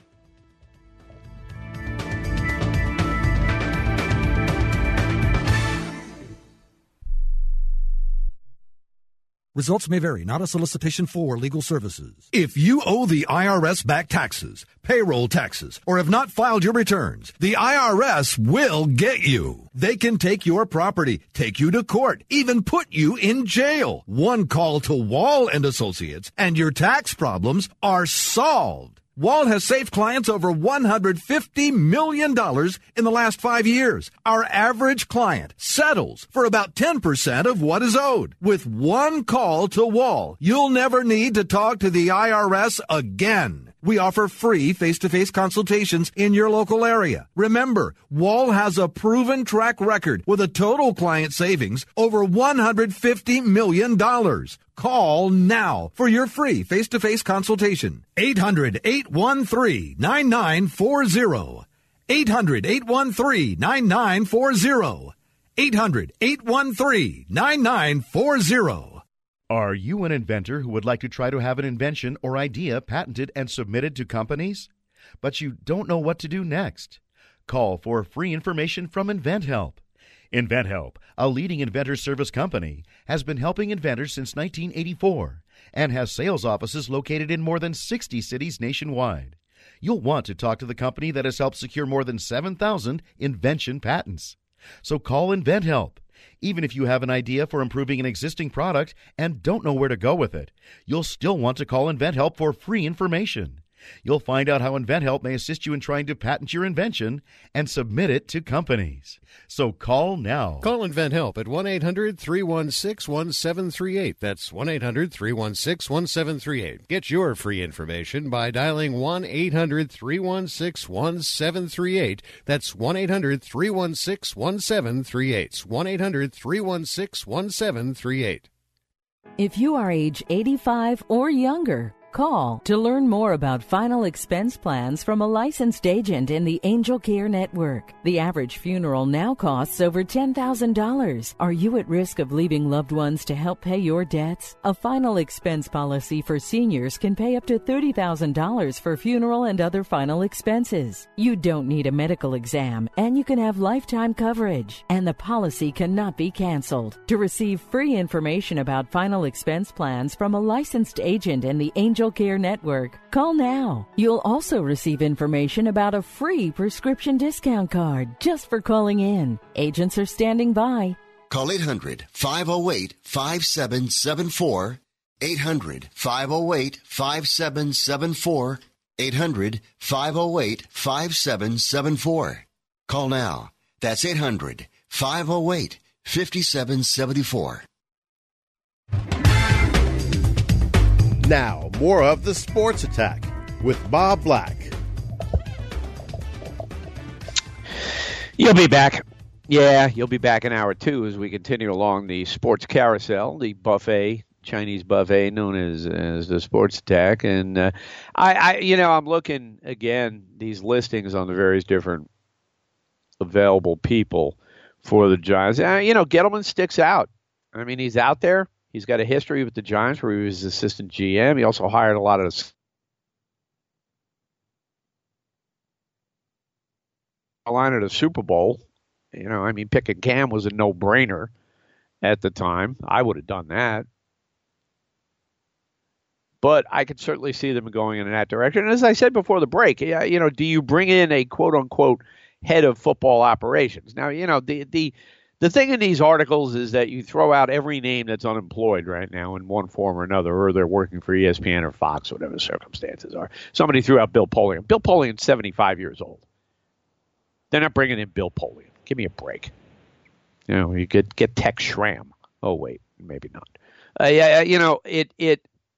Results may vary, not a solicitation for legal services. If you owe the I R S back taxes, payroll taxes, or have not filed your returns, the I R S will get you. They can take your property, take you to court, even put you in jail. One call to Wall and Associates, and your tax problems are solved. Wall has saved clients over one hundred fifty million dollars in the last five years. Our average client settles for about ten percent of what is owed. With one call to Wall, you'll never need to talk to the I R S again. We offer free face-to-face consultations in your local area. Remember, Wall has a proven track record with a total client savings over one hundred fifty million dollars. Call now for your free face-to-face consultation. eight hundred, eight one three, nine nine four zero. eight hundred, eight one three, nine nine four zero. eight hundred, eight one three, nine nine four zero. Are you an inventor who would like to try to have an invention or idea patented and submitted to companies, but you don't know what to do next? Call for free information from InventHelp. InventHelp, a leading inventor service company, has been helping inventors since nineteen eighty-four and has sales offices located in more than sixty cities nationwide. You'll want to talk to the company that has helped secure more than seven thousand invention patents. So call InventHelp. Even if you have an idea for improving an existing product and don't know where to go with it, you'll still want to call InventHelp for free information. You'll find out how InventHelp may assist you in trying to patent your invention and submit it to companies. So call now. Call InventHelp at one eight hundred, three one six, one seven three eight. That's one eight hundred, three one six, one seven three eight. Get your free information by dialing one eight hundred, three one six, one seven three eight. That's one eight hundred, three one six, one seven three eight. one eight hundred, three one six, one seven three eight. If you are age eighty-five or younger, Call to learn more about final expense plans from a licensed agent in the Angel Care Network. The average funeral now costs over ten thousand dollars. Are you at risk of leaving loved ones to help pay your debts? A final expense policy for seniors can pay up to thirty thousand dollars for funeral and other final expenses. You don't need a medical exam, and you can have lifetime coverage. And the policy cannot be canceled. To receive free information about final expense plans from a licensed agent in the Angel Care Network, call now. You'll also receive information about a free prescription discount card just for calling in. Agents are standing by. Call eight hundred, five oh eight, five seven seven four. eight hundred, five oh eight, five seven seven four. eight hundred, five oh eight, five seven seven four. Call now. That's eight hundred, five oh eight, five seven seven four. Now, more of the Sports Attack with Bob Black. You'll be back. Yeah, you'll be back in hour two as we continue along the sports carousel, the buffet, Chinese buffet known as as the Sports Attack. And uh, I, I, you know, I'm looking again these listings on the various different available people for the Giants. Uh, you know, Gettleman sticks out. I mean, he's out there. He's got a history with the Giants where he was assistant G M. He also hired a lot of line at a Super Bowl. You know, I mean, picking Cam was a no-brainer at the time. I would have done that. But I could certainly see them going in that direction. And as I said before the break, you know, do you bring in a quote-unquote head of football operations? Now, you know, the the the thing in these articles is that you throw out every name that's unemployed right now in one form or another, or they're working for E S P N or Fox, whatever the circumstances are. Somebody threw out Bill Polian. Bill Polian's seventy-five years old. They're not bringing in Bill Polian. Give me a break. You know, you could get Tex Schramm. Oh, wait, maybe not. Uh, yeah, you know, it it.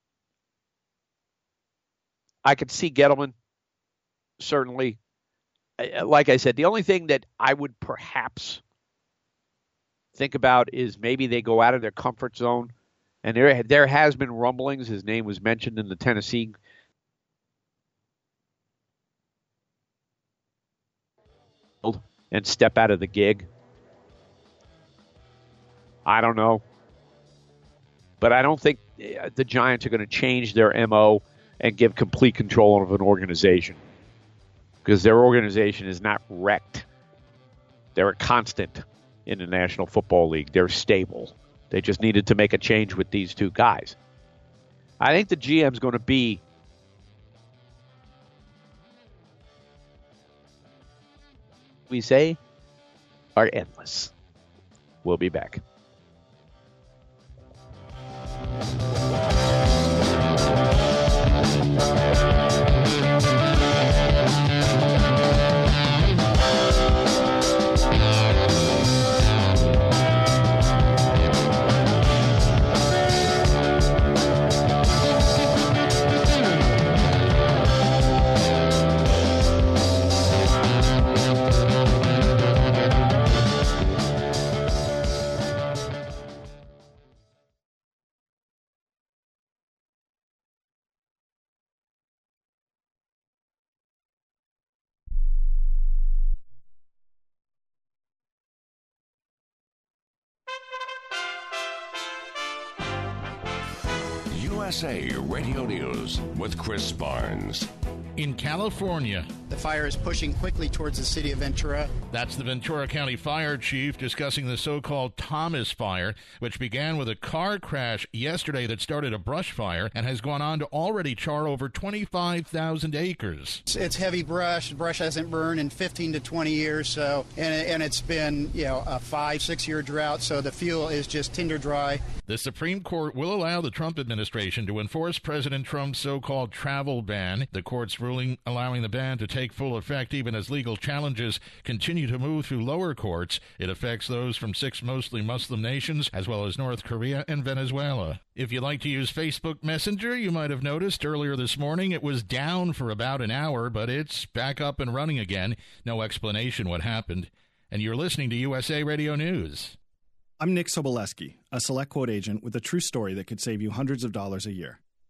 I could see Gettleman, certainly. Like I said, the only thing that I would perhaps think about is maybe they go out of their comfort zone. And there, there has been rumblings. His name was mentioned in the Tennessee and step out of the gig. I don't know. But I don't think the Giants are going to change their M O and give complete control of an organization, because their organization is not wrecked. They're a constant in the National Football League. They're stable. They just needed to make a change with these two guys. I think the G M's going to be we say are endless. We'll be back. U S A Radio News with Chris Barnes. In California, the fire is pushing quickly towards the city of Ventura. That's the Ventura County Fire Chief discussing the so-called Thomas Fire, which began with a car crash yesterday that started a brush fire and has gone on to already char over twenty-five thousand acres. It's, it's heavy brush. The brush hasn't burned in fifteen to twenty years, so and, and it's been, you know, a five, six-year drought, so the fuel is just tinder dry. The Supreme Court will allow the Trump administration to enforce President Trump's so-called travel ban. The court's ruling allowing the ban to take full effect even as legal challenges continue to move through lower courts. It affects those from six mostly Muslim nations, as well as North Korea and Venezuela. If you like to use Facebook Messenger, you might have noticed earlier this morning it was down for about an hour, but it's back up and running again. No explanation what happened. And you're listening to U S A Radio News. I'm Nick Soboleski, a Select Quote agent with a true story that could save you hundreds of dollars a year.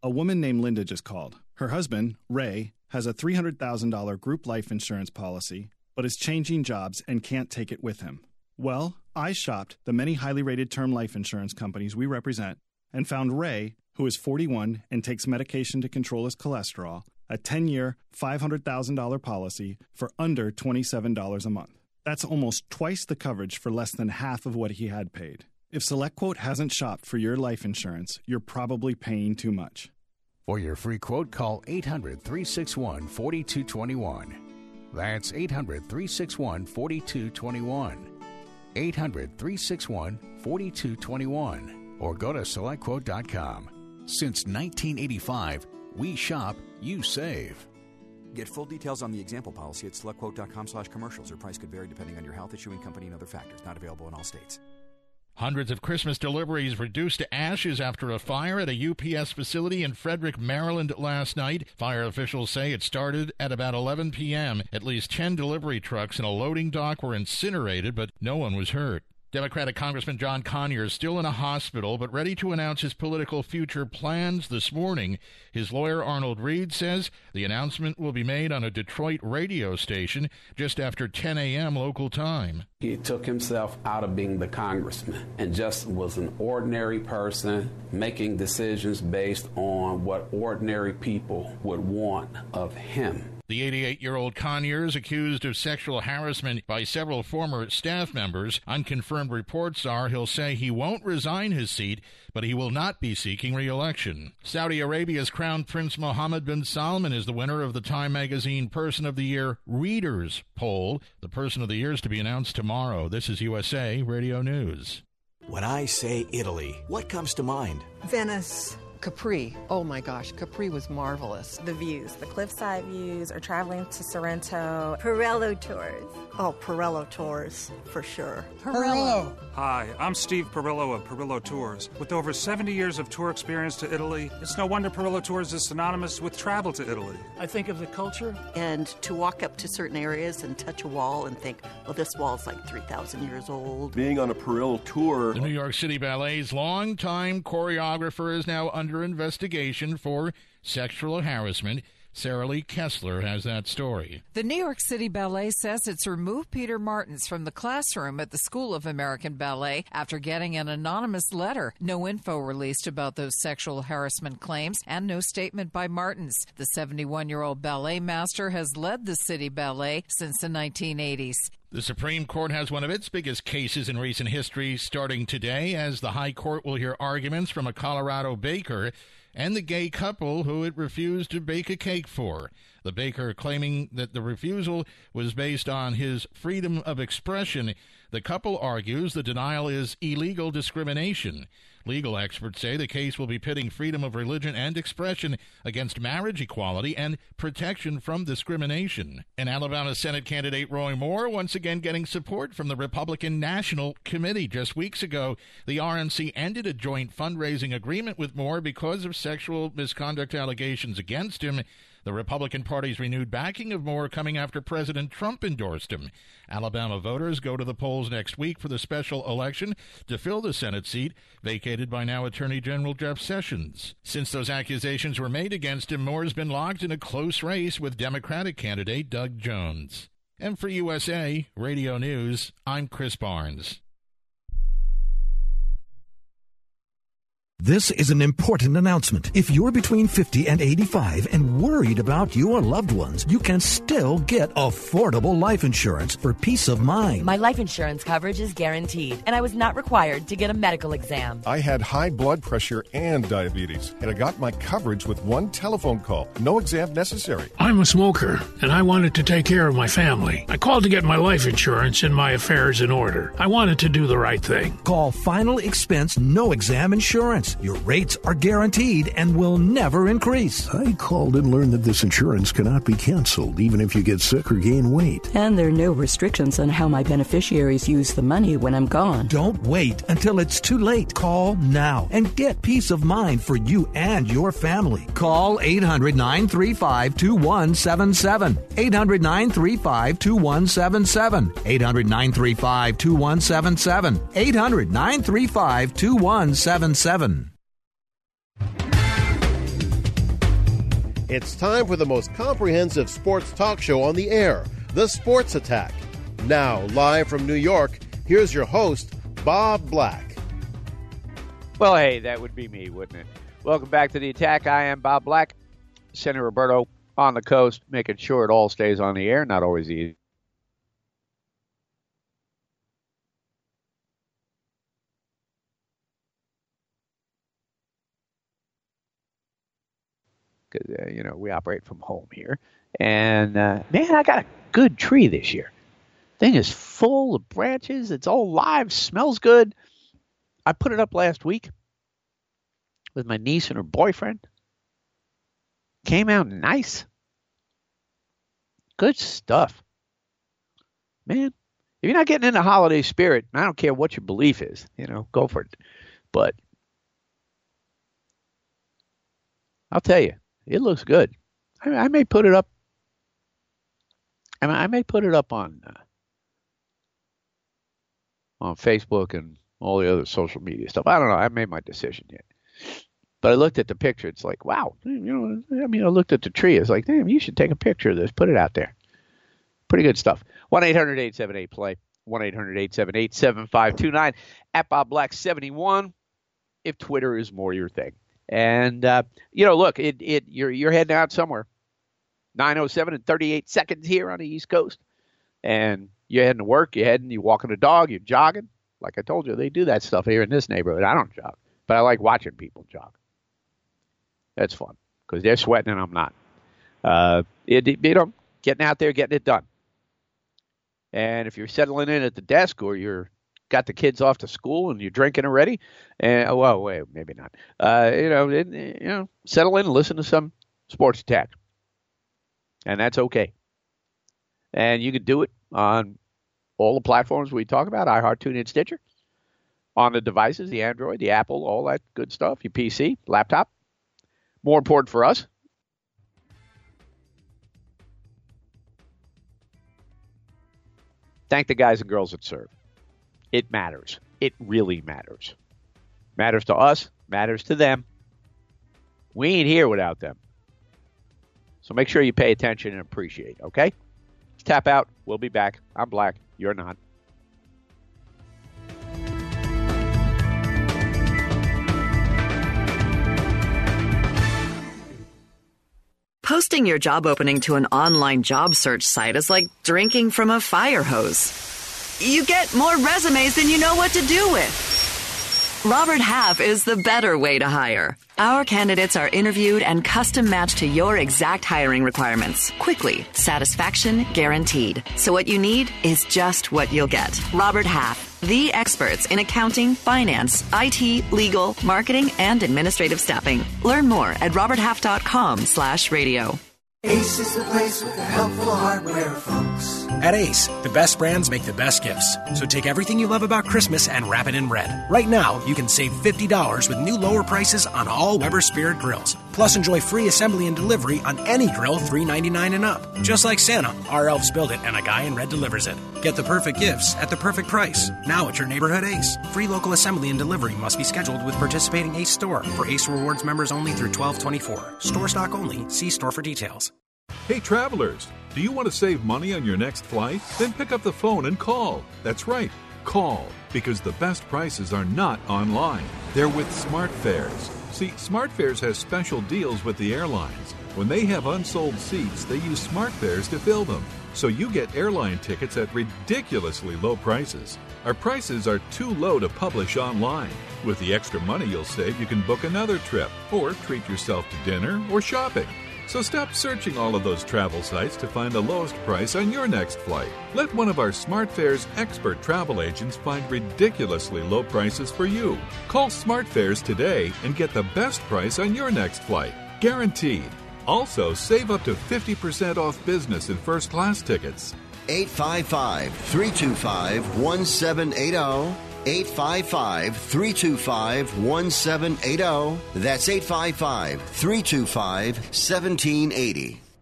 A woman named Linda just called. Her husband, Ray, has a three hundred thousand dollars group life insurance policy, but is changing jobs and can't take it with him. Well, I shopped the many highly rated term life insurance companies we represent and found Ray, who is forty-one and takes medication to control his cholesterol, a ten-year, five hundred thousand dollars policy for under twenty-seven dollars a month. That's almost twice the coverage for less than half of what he had paid. If SelectQuote hasn't shopped for your life insurance, you're probably paying too much. For your free quote, call eight hundred, three six one, four two two one. That's eight hundred, three six one, four two two one. eight hundred, three six one, four two two one. Or go to select quote dot com. Since nineteen eighty-five, we shop, you save. Get full details on the example policy at select quote dot com slash commercials. Or price could vary depending on your health, issuing company, and other factors. Not available in all states. Hundreds of Christmas deliveries reduced to ashes after a fire at a U P S facility in Frederick, Maryland last night. Fire officials say it started at about eleven p.m. At least ten delivery trucks and a loading dock were incinerated, but no one was hurt. Democratic Congressman John Conyers still in a hospital, but ready to announce his political future plans this morning. His lawyer, Arnold Reed, says the announcement will be made on a Detroit radio station just after ten a.m. local time. He took himself out of being the congressman and just was an ordinary person making decisions based on what ordinary people would want of him. The eighty-eight-year-old Conyers, accused of sexual harassment by several former staff members. Unconfirmed reports are he'll say he won't resign his seat, but he will not be seeking re-election. Saudi Arabia's Crown Prince Mohammed bin Salman is the winner of the Time Magazine Person of the Year Readers poll. The Person of the Year is to be announced tomorrow. This is U S A Radio News. When I say Italy, what comes to mind? Venice. Capri. Oh my gosh, Capri was marvelous. The views, the cliffside views, or traveling to Sorrento. Pirello Tours. Oh, Pirello Tours, for sure. Pirello. Hi, I'm Steve Pirillo of Pirillo Tours. With over seventy years of tour experience to Italy, it's no wonder Pirillo Tours is synonymous with travel to Italy. I think of the culture. And to walk up to certain areas and touch a wall and think, well, this wall's like three thousand years old. Being on a Pirillo tour. The New York City Ballet's longtime choreographer is now under investigation for sexual harassment. Sarah Lee Kessler has that story. The New York City Ballet says it's removed Peter Martins from the classroom at the School of American Ballet after getting an anonymous letter. No info released about those sexual harassment claims and no statement by Martins. The seventy-one-year-old ballet master has led the City Ballet since the nineteen eighties. The Supreme Court has one of its biggest cases in recent history starting today, as the High Court will hear arguments from a Colorado baker and the gay couple who it refused to bake a cake for. The baker claiming that the refusal was based on his freedom of expression. The couple argues the denial is illegal discrimination. Legal experts say the case will be pitting freedom of religion and expression against marriage equality and protection from discrimination. And Alabama Senate candidate Roy Moore once again getting support from the Republican National Committee. Just weeks ago, the R N C ended a joint fundraising agreement with Moore because of sexual misconduct allegations against him. The Republican Party's renewed backing of Moore coming after President Trump endorsed him. Alabama voters go to the polls next week for the special election to fill the Senate seat vacated by now Attorney General Jeff Sessions. Since those accusations were made against him, Moore's been locked in a close race with Democratic candidate Doug Jones. And for U S A Radio News, I'm Chris Barnes. This is an important announcement. If you're between fifty and eighty-five and worried about your loved ones, you can still get affordable life insurance for peace of mind. My life insurance coverage is guaranteed, and I was not required to get a medical exam. I had high blood pressure and diabetes, and I got my coverage with one telephone call. No exam necessary. I'm a smoker, and I wanted to take care of my family. I called to get my life insurance and my affairs in order. I wanted to do the right thing. Call Final Expense No Exam Insurance. Your rates are guaranteed and will never increase. I called and learned that this insurance cannot be canceled, even if you get sick or gain weight. And there are no restrictions on how my beneficiaries use the money when I'm gone. Don't wait until it's too late. Call now and get peace of mind for you and your family. Call eight hundred, nine three five, two one seven seven. eight hundred, nine three five, two one seven seven. eight hundred, nine three five, two one seven seven. eight hundred, nine three five, two one seven seven. It's time for the most comprehensive sports talk show on the air, The Sports Attack. Now, live from New York, here's your host, Bob Black. Well, hey, that would be me, wouldn't it? Welcome back to The Attack. I am Bob Black. Senator Roberto on the coast, making sure it all stays on the air. Not always easy. Because, uh, you know, we operate from home here. And, uh, man, I got a good tree this year. Thing is full of branches. It's all live. Smells good. I put it up last week with my niece and her boyfriend. Came out nice. Good stuff. Man, if you're not getting into holiday spirit, I don't care what your belief is, you know, go for it. But I'll tell you, it looks good. I, I may put it up. I, mean, I may put it up on uh, on Facebook and all the other social media stuff. I don't know. I haven't made my decision yet. But I looked at the picture. It's like, wow. You know, I mean, I looked at the tree. It's like, damn, you should take a picture of this. Put it out there. Pretty good stuff. one eight hundred eight seven eight play. one eight hundred eight seven eight seven five two nine. At Bob Black seventy-one. If Twitter is more your thing. And, uh, you know, look, it it you're you're heading out somewhere. nine oh seven and thirty-eight seconds here on the East Coast. And you're heading to work. You're heading, you're walking a dog. You're jogging. Like I told you, they do that stuff here in this neighborhood. I don't jog. But I like watching people jog. That's fun because they're sweating and I'm not. Uh, it, you know, getting out there, getting it done. And if you're settling in at the desk or you're got the kids off to school and you're drinking already, and well, wait, maybe not. Uh, you know, it, you know, settle in and listen to some Sports Attack, and that's okay. And you can do it on all the platforms we talk about: iHeart, TuneIn, Stitcher. On the devices, the Android, the Apple, all that good stuff. Your P C, laptop. More important for us. Thank the guys and girls that serve. It matters. It really matters. Matters to us. Matters to them. We ain't here without them. So make sure you pay attention and appreciate, okay? Let's tap out. We'll be back. I'm Black. You're not. Posting your job opening to an online job search site is like drinking from a fire hose. You get more resumes than you know what to do with. Robert Half is the better way to hire. Our candidates are interviewed and custom matched to your exact hiring requirements. Quickly, satisfaction guaranteed. So what you need is just what you'll get. Robert Half, the experts in accounting, finance, I T, legal, marketing, and administrative staffing. Learn more at roberthalf.com slash radio. Ace is the place with the helpful hardware, folks. At Ace, the best brands make the best gifts. So take everything you love about Christmas and wrap it in red. Right now, you can save fifty dollars with new lower prices on all Weber Spirit grills. Plus, enjoy free assembly and delivery on any grill three ninety-nine and up. Just like Santa, our elves build it and a guy in red delivers it. Get the perfect gifts at the perfect price. Now at your neighborhood Ace. Free local assembly and delivery must be scheduled with participating Ace store. For Ace Rewards members only through twelve twenty-four. Store stock only. See store for details. Hey travelers, do you want to save money on your next flight? Then pick up the phone and call. That's right, call, because the best prices are not online. They're with SmartFares. See, SmartFares has special deals with the airlines. When they have unsold seats, they use SmartFares to fill them. So you get airline tickets at ridiculously low prices. Our prices are too low to publish online. With the extra money you'll save, you can book another trip or treat yourself to dinner or shopping. So stop searching all of those travel sites to find the lowest price on your next flight. Let one of our SmartFares expert travel agents find ridiculously low prices for you. Call SmartFares today and get the best price on your next flight. Guaranteed. Also, save up to fifty percent off business and first class tickets. eight five five, three two five, one seven eight zero. eight five five, three two five, one seven eight zero. That's eight five five, three two five, one seven eight zero.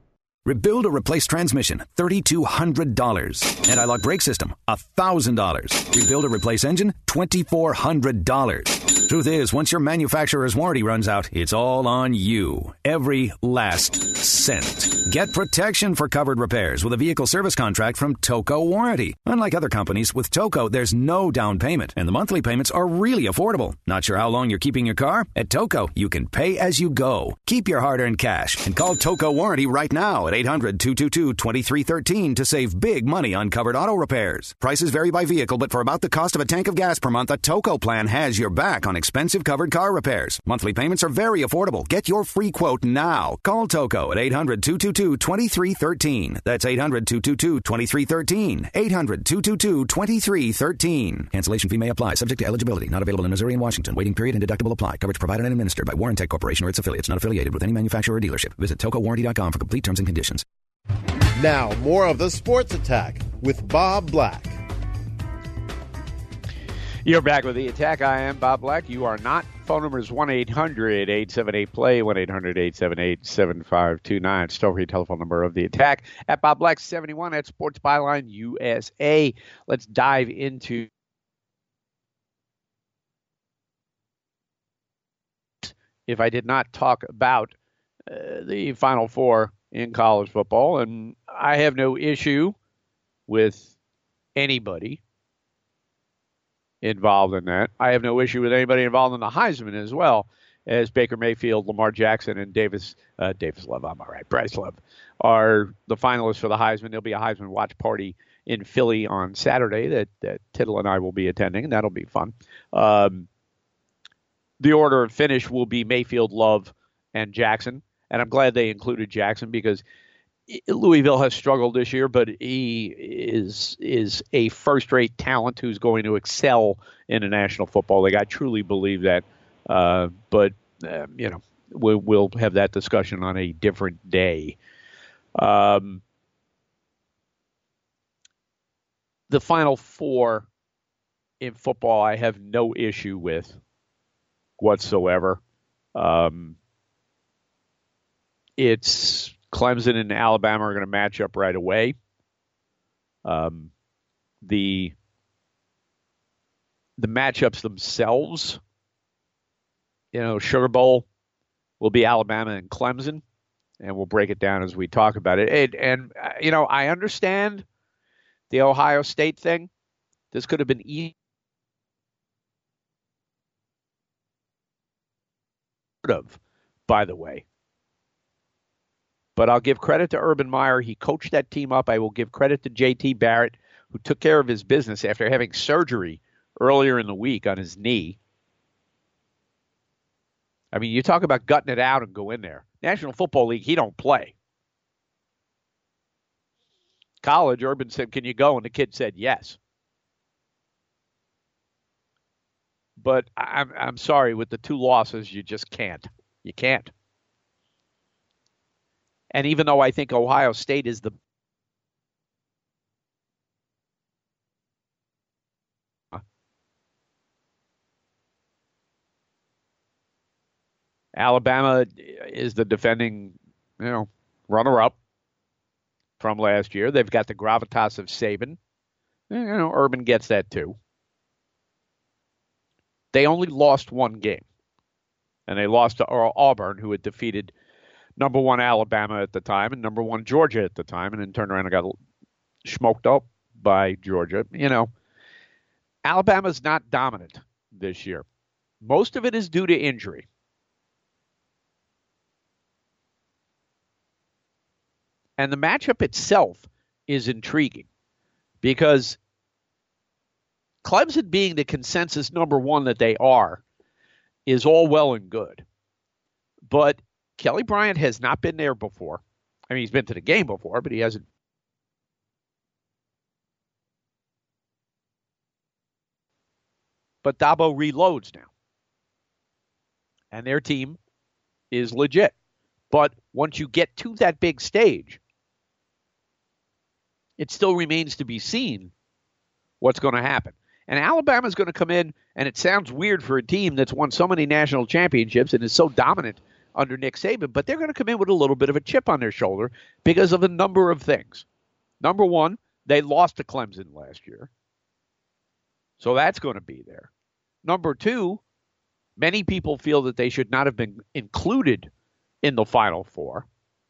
Rebuild or replace transmission, three thousand two hundred dollars. Anti-lock brake system, one thousand dollars. Rebuild or replace engine, two thousand four hundred dollars. Truth is, once your manufacturer's warranty runs out, it's all on you. Every last cent. Get protection for covered repairs with a vehicle service contract from Toco Warranty. Unlike other companies, with Toco, there's no down payment, and the monthly payments are really affordable. Not sure how long you're keeping your car? At Toco, you can pay as you go. Keep your hard-earned cash and call Toco Warranty right now at eight hundred, two two two, two three one three to save big money on covered auto repairs. Prices vary by vehicle, but for about the cost of a tank of gas per month, a Toco plan has your back on expensive covered car repairs. Monthly payments are very affordable. Get your free quote now. Call Toco at eight hundred, two two two, two three one three. That's eight hundred, two two two, two three one three. eight hundred, two two two, two three one three. Cancellation fee may apply. Subject to eligibility. Not available in Missouri and Washington. Waiting period and deductible apply. Coverage provided and administered by Warrantech Corporation or its affiliates. Not affiliated with any manufacturer or dealership. Visit toco warranty dot com for complete terms and conditions. Now, more of the Sports Attack with Bob Black. You're back with The Attack. I am Bob Black. You are not. Phone number is one eight hundred, eight seven eight, play, one eight hundred, eight seven eight, seven five two nine. Still free telephone number of The Attack at Bob Black seventy-one at Sports Byline U S A. Let's dive into if I did not talk about uh, the Final Four in college football, and I have no issue with anybody involved in that. I have no issue with anybody involved in the Heisman as well, as Baker Mayfield, Lamar Jackson, and Davis uh, Davis Love, I'm all right, Bryce Love, are the finalists for the Heisman. There'll be a Heisman watch party in Philly on Saturday that, that Tittle and I will be attending, and that'll be fun. Um, the order of finish will be Mayfield, Love, and Jackson, and I'm glad they included Jackson because Louisville has struggled this year, but he is is a first-rate talent who's going to excel in the National Football League. I truly believe that, uh, but uh, you know, we'll, we'll have that discussion on a different day. Um, the Final Four in football, I have no issue with whatsoever. Um, it's Clemson and Alabama are going to match up right away. Um, the the matchups themselves, you know, Sugar Bowl will be Alabama and Clemson, and we'll break it down as we talk about it. And, and uh, you know, I understand the Ohio State thing. This could have been easy. Of, by the way. But I'll give credit to Urban Meyer. He coached that team up. I will give credit to J T Barrett, who took care of his business after having surgery earlier in the week on his knee. I mean, you talk about gutting it out and go in there. National Football League, he don't play. College, Urban said, can you go? And the kid said yes. But I'm, I'm sorry, with the two losses, you just can't. You can't. And even though I think Ohio State is the Alabama is the defending, you know, runner-up from last year. They've got the gravitas of Saban. You know, Urban gets that too. They only lost one game, and they lost to Auburn, who had defeated number one Alabama at the time and number one Georgia at the time, and then turned around and got smoked up by Georgia. You know, Alabama's not dominant this year. Most of it is due to injury. And the matchup itself is intriguing because Clemson being the consensus number one that they are is all well and good. But Kelly Bryant has not been there before. I mean, he's been to the game before, but he hasn't. But Dabo reloads now. And their team is legit. But once you get to that big stage, it still remains to be seen what's going to happen. And Alabama's going to come in, and it sounds weird for a team that's won so many national championships and is so dominant under Nick Saban, but they're going to come in with a little bit of a chip on their shoulder because of a number of things. Number one, they lost to Clemson last year, so that's going to be there. Number two, many people feel that they should not have been included in the Final Four,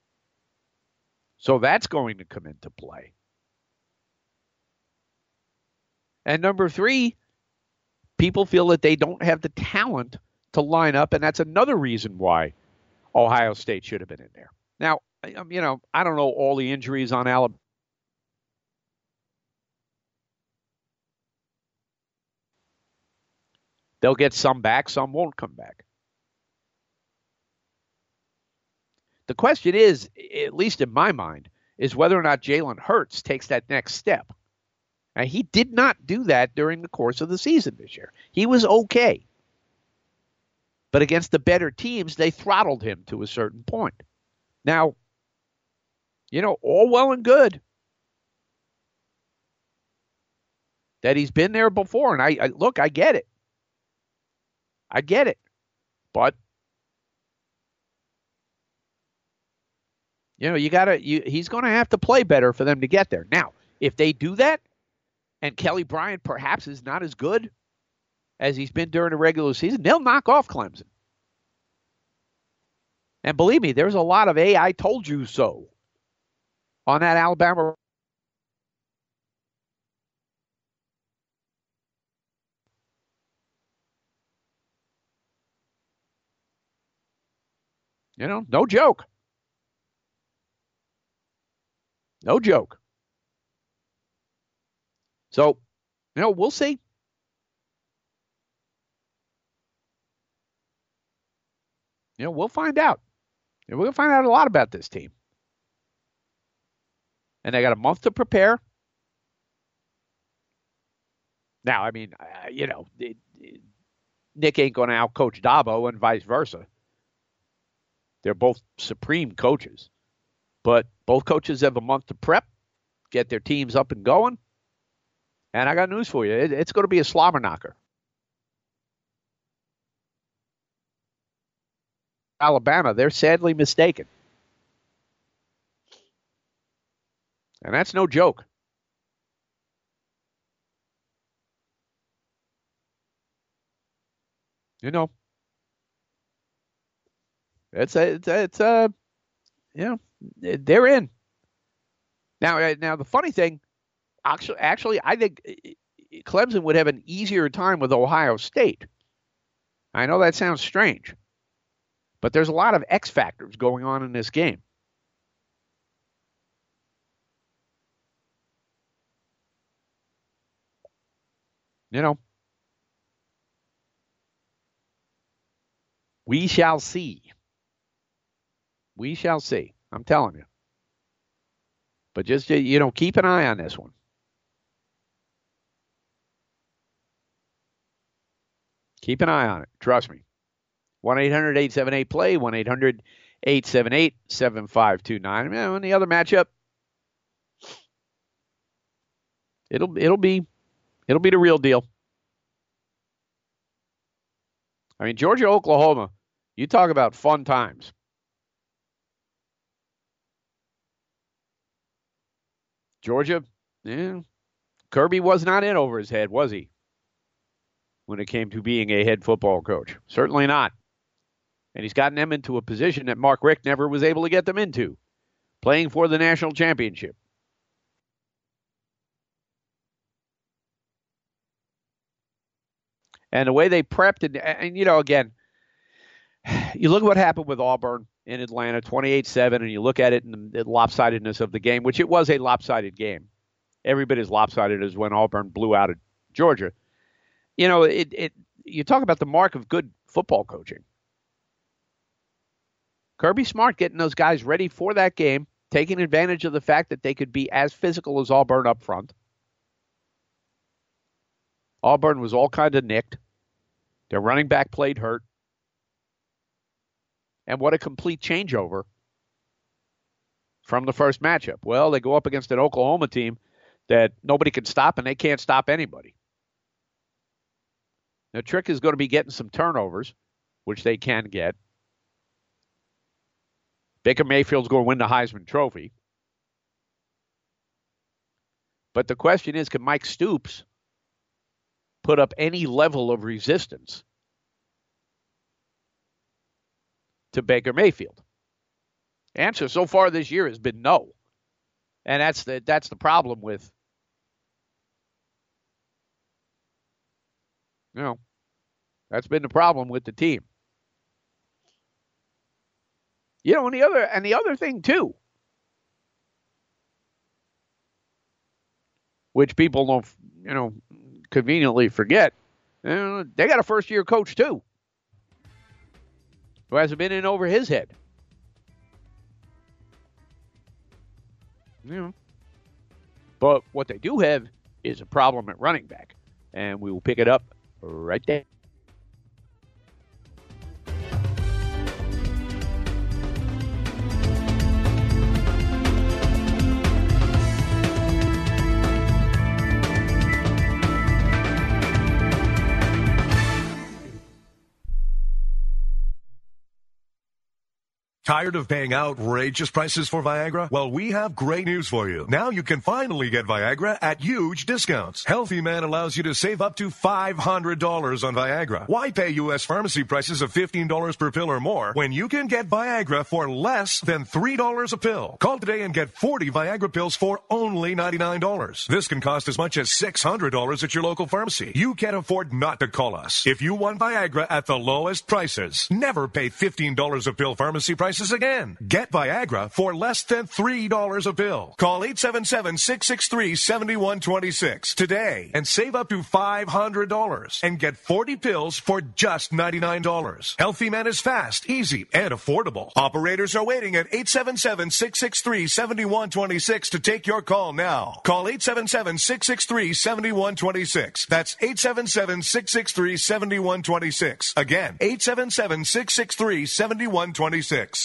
so that's going to come into play. And number three, people feel that they don't have the talent to line up, and that's another reason why Ohio State should have been in there. Now, you know, I don't know all the injuries on Alabama. They'll get some back, some won't come back. The question is, at least in my mind, is whether or not Jalen Hurts takes that next step. And he did not do that during the course of the season this year. He was okay. But against the better teams, they throttled him to a certain point. Now, you know, all well and good that he's been there before. And I, I look, I get it. I get it. But, you know, you got to, you, he's going to have to play better for them to get there. Now, if they do that, and Kelly Bryant perhaps is not as good as he's been during the regular season, they'll knock off Clemson. And believe me, there's a lot of, hey, I told you so on that Alabama. You know, no joke. No joke. So, you know, we'll see. You know, we'll find out. And we're going to find out a lot about this team. And they got a month to prepare. Now, I mean, uh, you know, it, it, Nick ain't going to outcoach Dabo and vice versa. They're both supreme coaches. But both coaches have a month to prep, get their teams up and going. And I got news for you. It, it's going to be a slobber knocker. Alabama, they're sadly mistaken. And that's no joke. You know, it's a, it's a, it's a, you know, they're in. Now, now the funny thing, Actually, actually, I think Clemson would have an easier time with Ohio State. I know that sounds strange, but there's a lot of X factors going on in this game. You know, we shall see. We shall see. I'm telling you. But just, you know, keep an eye on this one. Keep an eye on it. Trust me. one eight hundred eight seven eight play, one eight hundred eight seven eight seven five two nine. And the other matchup, it'll it'll be it'll be the real deal. I mean, Georgia, Oklahoma, you talk about fun times. Georgia, yeah, Kirby was not in over his head, was he? When it came to being a head football coach. Certainly not. And he's gotten them into a position that Mark Richt never was able to get them into, playing for the national championship. And the way they prepped, and, and you know, again, you look at what happened with Auburn in Atlanta, twenty-eight seven, and you look at it in the lopsidedness of the game, which it was a lopsided game. Every bit as lopsided as when Auburn blew out at Georgia. You know, it, it. You talk about the mark of good football coaching. Kirby Smart getting those guys ready for that game, taking advantage of the fact that they could be as physical as Auburn up front. Auburn was all kind of nicked. Their running back played hurt. And what a complete changeover from the first matchup. Well, they go up against an Oklahoma team that nobody can stop, and they can't stop anybody. The trick is going to be getting some turnovers, which they can get. Baker Mayfield's going to win the Heisman Trophy. But the question is, can Mike Stoops put up any level of resistance to Baker Mayfield? The answer so far this year has been no. And that's the that's the problem with, you know, that's been the problem with the team. You know, and the other and the other thing too, which people don't, you know, conveniently forget, you know, they got a first-year coach too, who hasn't been in over his head. You know, but what they do have is a problem at running back, and we will pick it up right there. Tired of paying outrageous prices for Viagra? Well, we have great news for you. Now you can finally get Viagra at huge discounts. Healthy Man allows you to save up to five hundred dollars on Viagra. Why pay U S pharmacy prices of fifteen dollars per pill or more when you can get Viagra for less than three dollars a pill? Call today and get forty Viagra pills for only ninety-nine dollars. This can cost as much as six hundred dollars at your local pharmacy. You can't afford not to call us. If you want Viagra at the lowest prices, never pay fifteen dollars a pill pharmacy prices again. Get Viagra for less than three dollars a pill. Call eight seven seven, six six three, seven one two six today and save up to five hundred dollars and get forty pills for just ninety-nine dollars. Healthy Man is fast, easy, and affordable. Operators are waiting at eight seven seven, six six three, seven one two six to take your call now. Call eight seven seven, six six three, seven one two six. That's eight seven seven, six six three, seven one two six. Again, eight seven seven, six six three, seven one two six.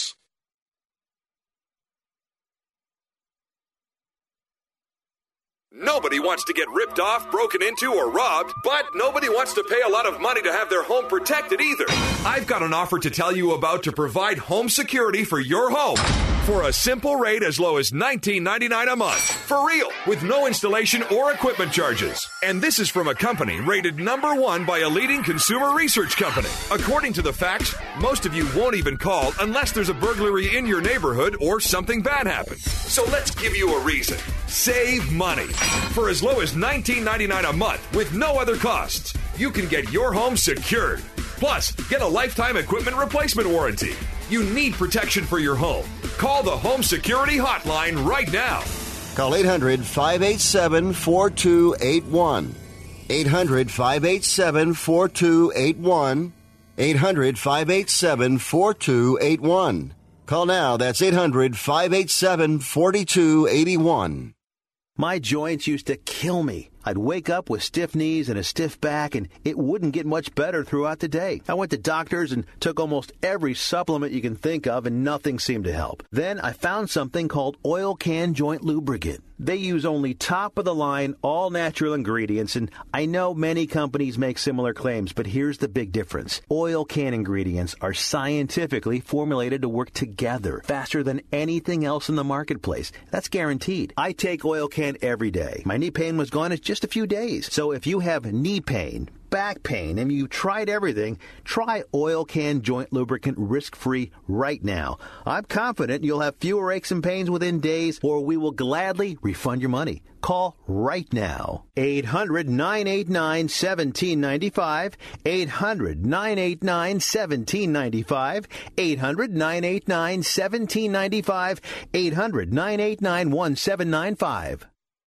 Nobody wants to get ripped off, broken into, or robbed, but nobody wants to pay a lot of money to have their home protected either. I've got an offer to tell you about to provide home security for your home for a simple rate as low as nineteen ninety-nine dollars a month. For real, with no installation or equipment charges. And this is from a company rated number one by a leading consumer research company. According to the facts, most of you won't even call unless there's a burglary in your neighborhood or something bad happens. So let's give you a reason. Save money. For as low as nineteen ninety-nine dollars a month with no other costs, you can get your home secured. Plus, get a lifetime equipment replacement warranty. You need protection for your home. Call the Home Security Hotline right now. Call eight hundred, five eight seven, four two eight one. eight hundred, five eight seven, four two eight one. eight hundred, five eight seven, four two eight one. Call now. That's eight hundred, five eight seven, four two eight one. My joints used to kill me. I'd wake up with stiff knees and a stiff back, and it wouldn't get much better throughout the day. I went to doctors and took almost every supplement you can think of, and nothing seemed to help. Then I found something called Oil Can Joint Lubricant. They use only top-of-the-line, all-natural ingredients, and I know many companies make similar claims, but here's the big difference. Oil Can ingredients are scientifically formulated to work together faster than anything else in the marketplace. That's guaranteed. I take Oil Can every day. My knee pain was gone in just a few days. So if you have knee pain, back pain, and you tried everything, try Oil Can Joint Lubricant risk-free right now. I'm confident you'll have fewer aches and pains within days, or we will gladly refund your money. Call right now. eight hundred, nine eight nine, one seven nine five. eight hundred, nine eight nine, one seven nine five. eight hundred, nine eight nine, one seven nine five. eight hundred, nine eight nine, one seven nine five.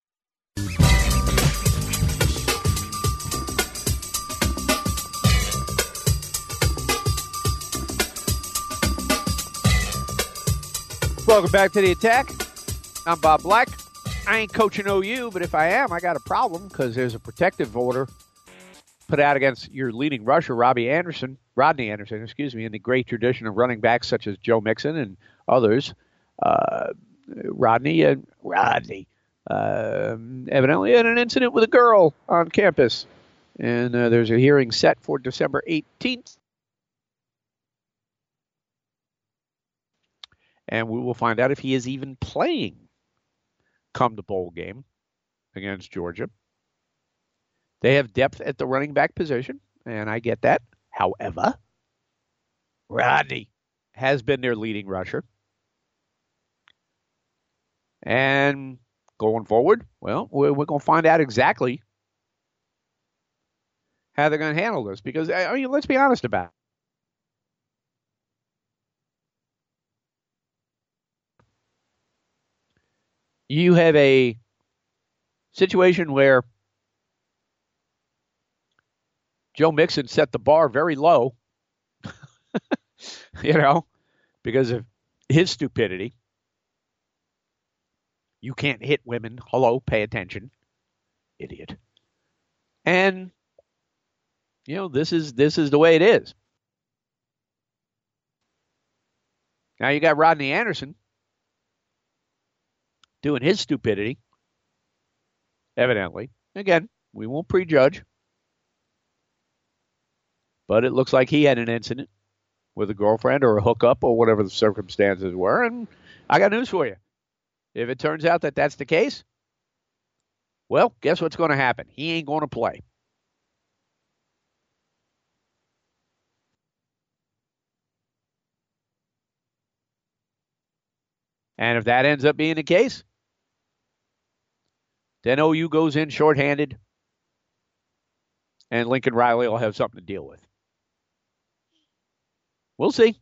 Welcome back to The Attack. I'm Bob Black. I ain't coaching O U, but if I am, I got a problem because there's a protective order put out against your leading rusher, Robbie Anderson, Rodney Anderson, excuse me, in the great tradition of running backs such as Joe Mixon and others. Uh, Rodney and Rodney uh, evidently had an incident with a girl on campus, and uh, there's a hearing set for December eighteenth. And we will find out if he is even playing come the bowl game against Georgia. They have depth at the running back position, and I get that. However, Rodney has been their leading rusher. And going forward, well, we're, we're going to find out exactly how they're going to handle this. Because, I mean, let's be honest about it. You have a situation where Joe Mixon set the bar very low, you know, because of his stupidity. You can't hit women. Hello, pay attention. Idiot. And, you know, this is this is the way it is. Now you got Rodney Anderson doing his stupidity, evidently. Again, we won't prejudge. But it looks like he had an incident with a girlfriend or a hookup or whatever the circumstances were. And I got news for you. If it turns out that that's the case, well, guess what's going to happen? He ain't going to play. And if that ends up being the case, then O U goes in shorthanded, and Lincoln Riley will have something to deal with. We'll see.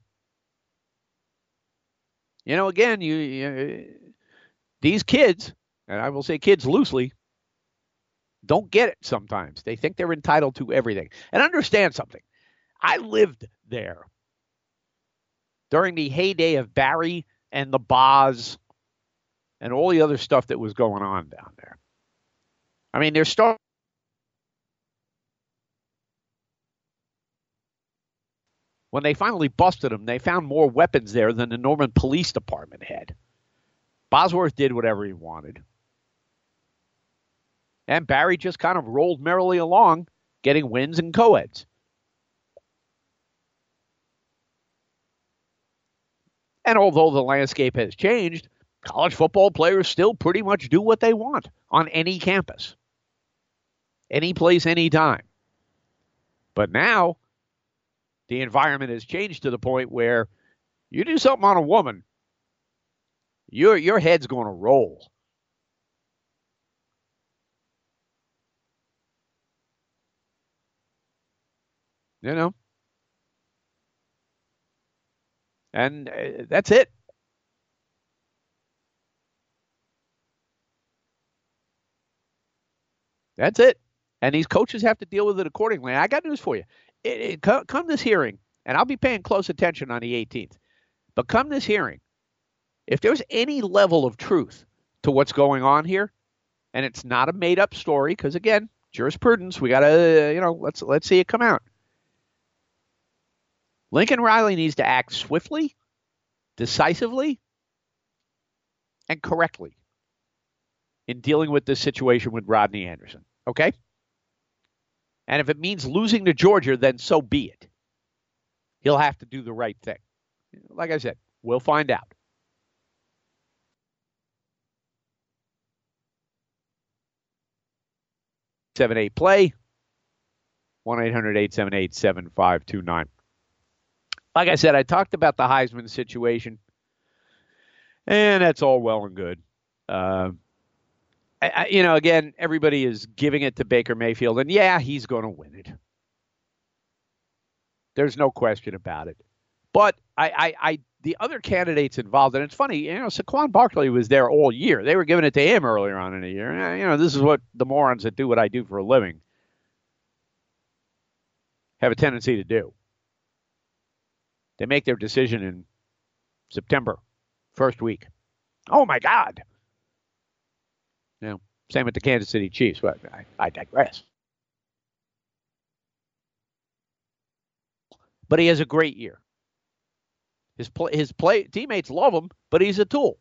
You know, again, you, you these kids, and I will say kids loosely, don't get it sometimes. They think they're entitled to everything. And understand something. I lived there during the heyday of Barry and the Boz and all the other stuff that was going on down there. I mean, they're starting. When they finally busted him, they found more weapons there than the Norman Police Department had. Bosworth did whatever he wanted. And Barry just kind of rolled merrily along, getting wins and co-eds. And although the landscape has changed, college football players still pretty much do what they want on any campus. Any place, any time. But now, the environment has changed to the point where you do something on a woman, your your head's going to roll. You know? And uh, that's it. That's it. And these coaches have to deal with it accordingly. I got news for you. It, it, come, come this hearing, and I'll be paying close attention on the eighteenth, but come this hearing, if there's any level of truth to what's going on here, and it's not a made-up story, because, again, jurisprudence, we got to, you know, let's let's see it come out. Lincoln Riley needs to act swiftly, decisively, and correctly in dealing with this situation with Rodney Anderson, okay? And if it means losing to Georgia, then so be it. He'll have to do the right thing. Like I said, we'll find out. seven eight play, one eight hundred eight seven eight seven five two nine. Like I said, I talked about the Heisman situation, and that's all well and good. Uh, I, I, you know, again, everybody is giving it to Baker Mayfield, and yeah, he's going to win it. There's no question about it. But I, I, I, the other candidates involved, and it's funny, you know, Saquon Barkley was there all year. They were giving it to him earlier on in the year. You know, this is what the morons that do what I do for a living have a tendency to do. They make their decision in September, first week. Oh, my God. You know, same with the Kansas City Chiefs, but I, I digress. But he has a great year. His play, his play teammates love him, but he's a tool.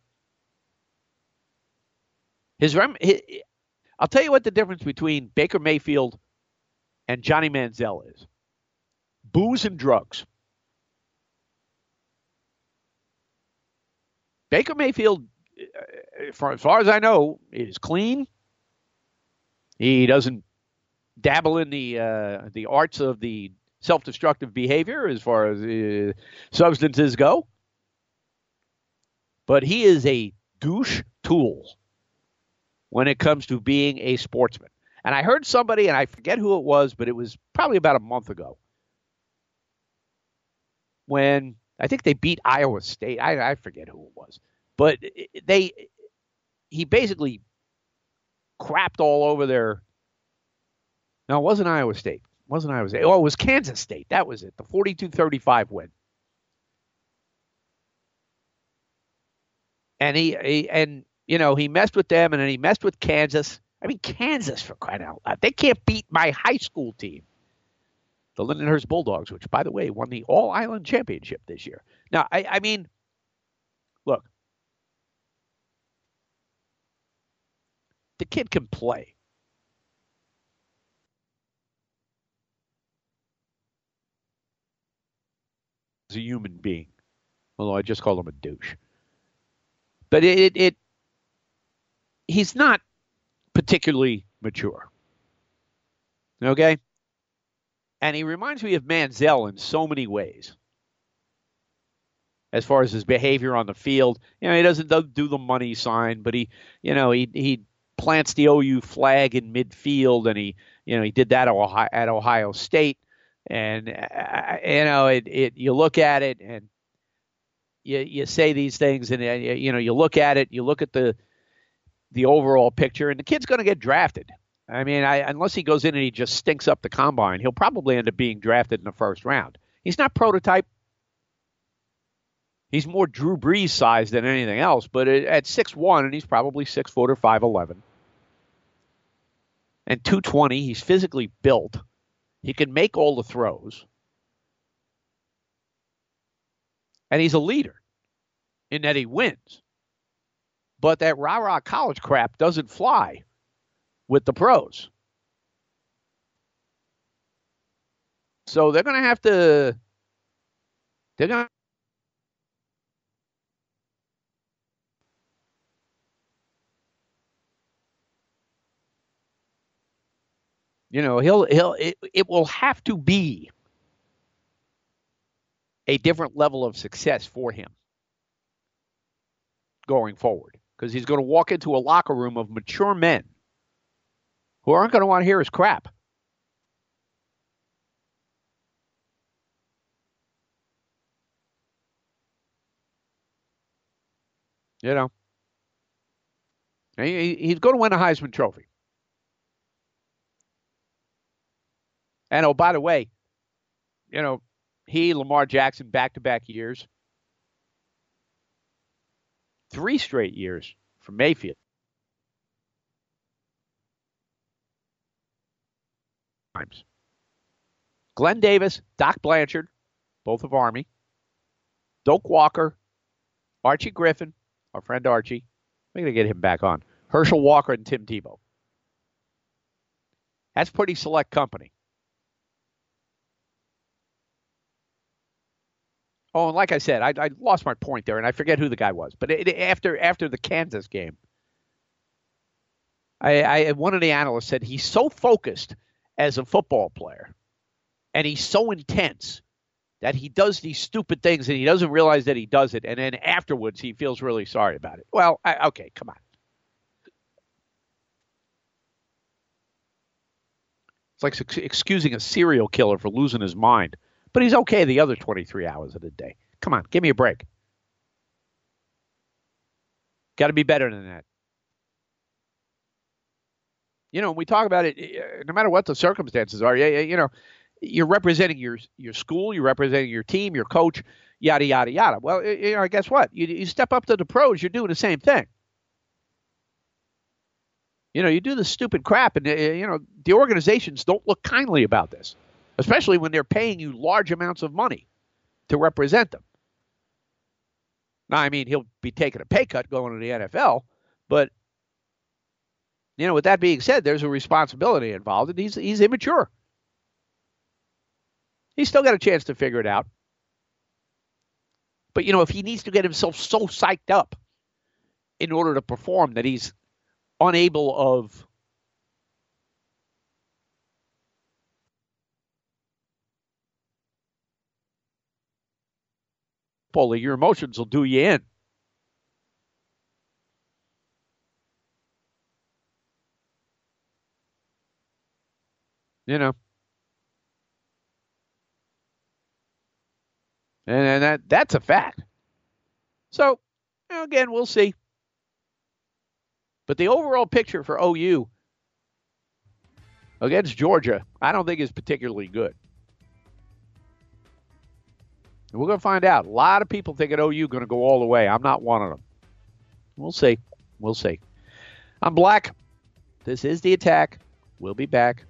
His, his I'll tell you what the difference between Baker Mayfield and Johnny Manziel is. Booze and drugs. Baker Mayfield, for as far as I know, is clean. He doesn't dabble in the uh, the arts of the self-destructive behavior as far as uh, substances go. But he is a douche tool when it comes to being a sportsman. And I heard somebody, and I forget who it was, but it was probably about a month ago, when I think they beat Iowa State. I, I forget who it was. But they he basically crapped all over their – no, it wasn't Iowa State. It wasn't Iowa State. Oh, it was Kansas State. That was it, the forty-two thirty-five win. And he, he and you know, he messed with them, and then he messed with Kansas. I mean, Kansas, for crying out loud. They can't beat my high school team, the Lindenhurst Bulldogs, which, by the way, won the All-Island Championship this year. Now, I, I mean, look, the kid can play. As a human being, although I just call him a douche. But it, it, it he's not particularly mature. Okay? And he reminds me of Manziel in so many ways. As far as his behavior on the field. You know, he doesn't do the money sign, but he, you know, he he plants the O U flag in midfield, and he, you know, he did that at Ohio State. And, uh, you know, it, it you look at it and you you say these things, and, uh, you know, you look at it, you look at the the overall picture, and the kid's going to get drafted. I mean, I, unless he goes in and he just stinks up the combine, he'll probably end up being drafted in the first round. He's not prototype. He's more Drew Brees size than anything else, but at six one, and he's probably six foot or five eleven. And two twenty, he's physically built. He can make all the throws. And he's a leader in that he wins. But that rah-rah college crap doesn't fly with the pros. So they're going to have to, they're going to, you know, he'll, he'll, it, it will have to be a different level of success for him going forward, because he's going to walk into a locker room of mature men who aren't going to want to hear his crap. You know, he, he's going to win a Heisman Trophy. And, oh, by the way, you know, he, Lamar Jackson, back-to-back years. Three straight years for Mayfield. Times. Glenn Davis, Doc Blanchard, both of Army. Doak Walker, Archie Griffin, our friend Archie. We're going to get him back on. Herschel Walker and Tim Tebow. That's pretty select company. Oh, and like I said, I, I lost my point there, and I forget who the guy was. But it, after after the Kansas game, I, I one of the analysts said he's so focused as a football player, and he's so intense that he does these stupid things, and he doesn't realize that he does it, and then afterwards he feels really sorry about it. Well, I, okay, come on. It's like ex- excusing a serial killer for losing his mind. But he's okay the other twenty-three hours of the day. Come on, give me a break. Got to be better than that. You know, when we talk about it, no matter what the circumstances are, you know, you're representing your your school, you're representing your team, your coach, yada, yada, yada. Well, you know, guess what? You, you step up to the pros, you're doing the same thing. You know, you do the stupid crap, and, you know, the organizations don't look kindly about this. Especially when they're paying you large amounts of money to represent them. Now, I mean, he'll be taking a pay cut going to the N F L, but, you know, with that being said, there's a responsibility involved, and he's he's immature. He's still got a chance to figure it out. But, you know, if he needs to get himself so psyched up in order to perform that he's unable of your emotions will do you in. You know. And that that's a fact. So, you know, again, we'll see. But the overall picture for O U against Georgia, I don't think is particularly good. And we're going to find out. A lot of people think at O U going to go all the way. I'm not one of them. We'll see. We'll see. I'm Black. This is The Attack. We'll be back.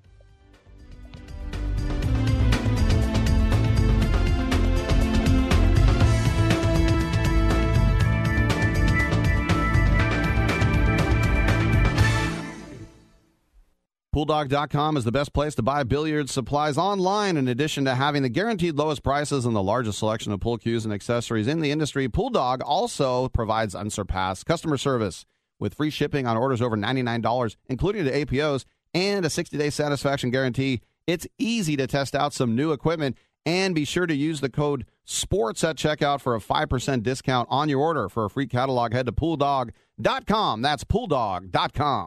Pool Dog dot com is the best place to buy billiard supplies online. In addition to having the guaranteed lowest prices and the largest selection of pool cues and accessories in the industry, Pooldog also provides unsurpassed customer service with free shipping on orders over ninety-nine dollars, including the A P Os, and a sixty-day satisfaction guarantee. It's easy to test out some new equipment, and be sure to use the code SPORTS at checkout for a five percent discount on your order. For a free catalog, head to Pool Dog dot com. That's Pool Dog dot com.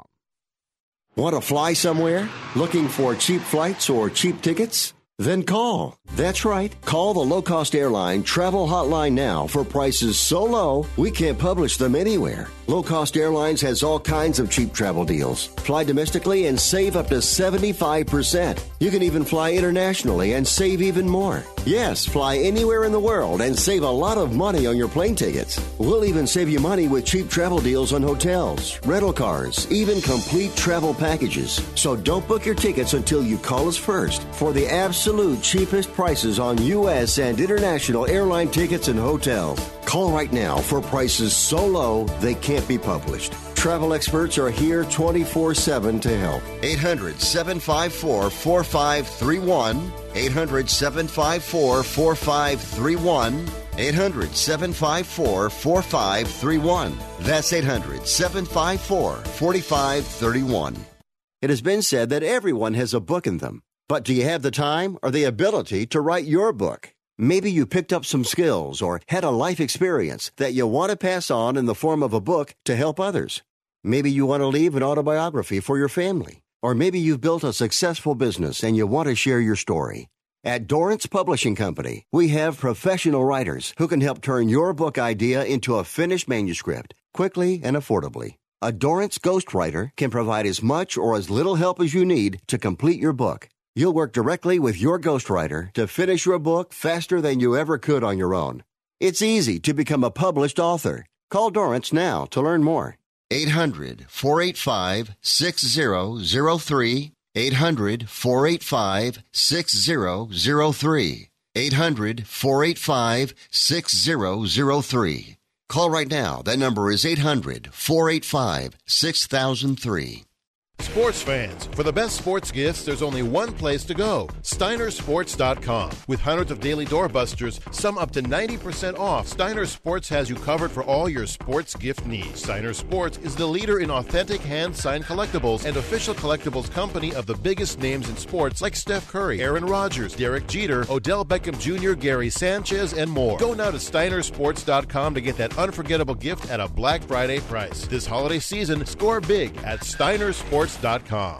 Want to fly somewhere? Looking for cheap flights or cheap tickets? Then call. That's right. Call the low-cost airline travel hotline now for prices so low we can't publish them anywhere. Low Cost Airlines has all kinds of cheap travel deals. Fly domestically and save up to seventy-five percent. You can even fly internationally and save even more. Yes, fly anywhere in the world and save a lot of money on your plane tickets. We'll even save you money with cheap travel deals on hotels, rental cars, even complete travel packages. So don't book your tickets until you call us first for the absolute cheapest prices on U S and international airline tickets and hotels. Call right now for prices so low they can't be published. Travel experts are here twenty-four seven to help. eight hundred, seven five four, four five three one. eight hundred, seven five four, four five three one. eight hundred, seven five four, four five three one. That's eight hundred, seven five four, four five three one. It has been said that everyone has a book in them. But do you have the time or the ability to write your book? Maybe you picked up some skills or had a life experience that you want to pass on in the form of a book to help others. Maybe you want to leave an autobiography for your family. Or maybe you've built a successful business and you want to share your story. At Dorrance Publishing Company, we have professional writers who can help turn your book idea into a finished manuscript quickly and affordably. A Dorrance ghostwriter can provide as much or as little help as you need to complete your book. You'll work directly with your ghostwriter to finish your book faster than you ever could on your own. It's easy to become a published author. Call Dorrance now to learn more. eight hundred, four eight five, six zero zero three. eight hundred, four eight five, six zero zero three. eight hundred, four eight five, six zero zero three. Call right now. That number is eight hundred, four eight five, six thousand three. Sports fans, for the best sports gifts, there's only one place to go, Steiner Sports dot com. With hundreds of daily doorbusters, some up to ninety percent off, Steiner Sports has you covered for all your sports gift needs. Steiner Sports is the leader in authentic hand-signed collectibles and official collectibles company of the biggest names in sports like Steph Curry, Aaron Rodgers, Derek Jeter, Odell Beckham Junior, Gary Sanchez, and more. Go now to Steiner Sports dot com to get that unforgettable gift at a Black Friday price. This holiday season, score big at Steiner Sports dot com.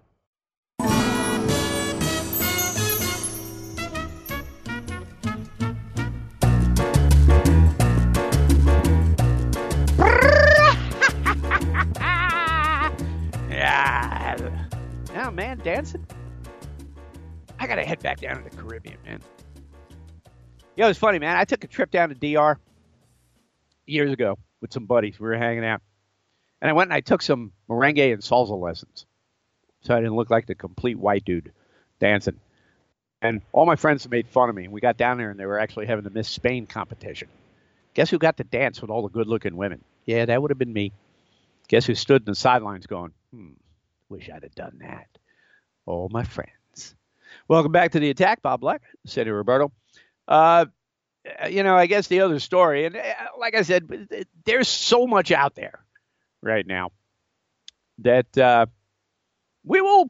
Yeah. Now, man, dancing. I gotta head back down to the Caribbean, man. You know, it's funny, man. I took a trip down to D R years ago with some buddies. We were hanging out. And I went and I took some merengue and salsa lessons. So I didn't look like the complete white dude dancing. And all my friends made fun of me. And we got down there and they were actually having the Miss Spain competition. Guess who got to dance with all the good-looking women? Yeah, that would have been me. Guess who stood in the sidelines going, hmm, wish I'd have done that. All my friends. Welcome back to The Attack. Bob Black, Sandy Roberto. Uh, you know, I guess the other story, and like I said, there's so much out there right now that uh, we will.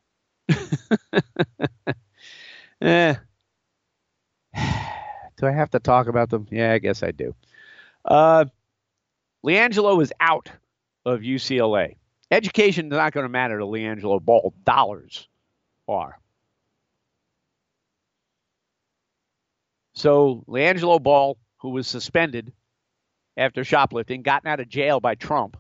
eh. Do I have to talk about them? Yeah, I guess I do. Uh, LiAngelo is out of U C L A. Education is not going to matter to LiAngelo Ball. Dollars are. So LiAngelo Ball, who was suspended after shoplifting, gotten out of jail by Trump,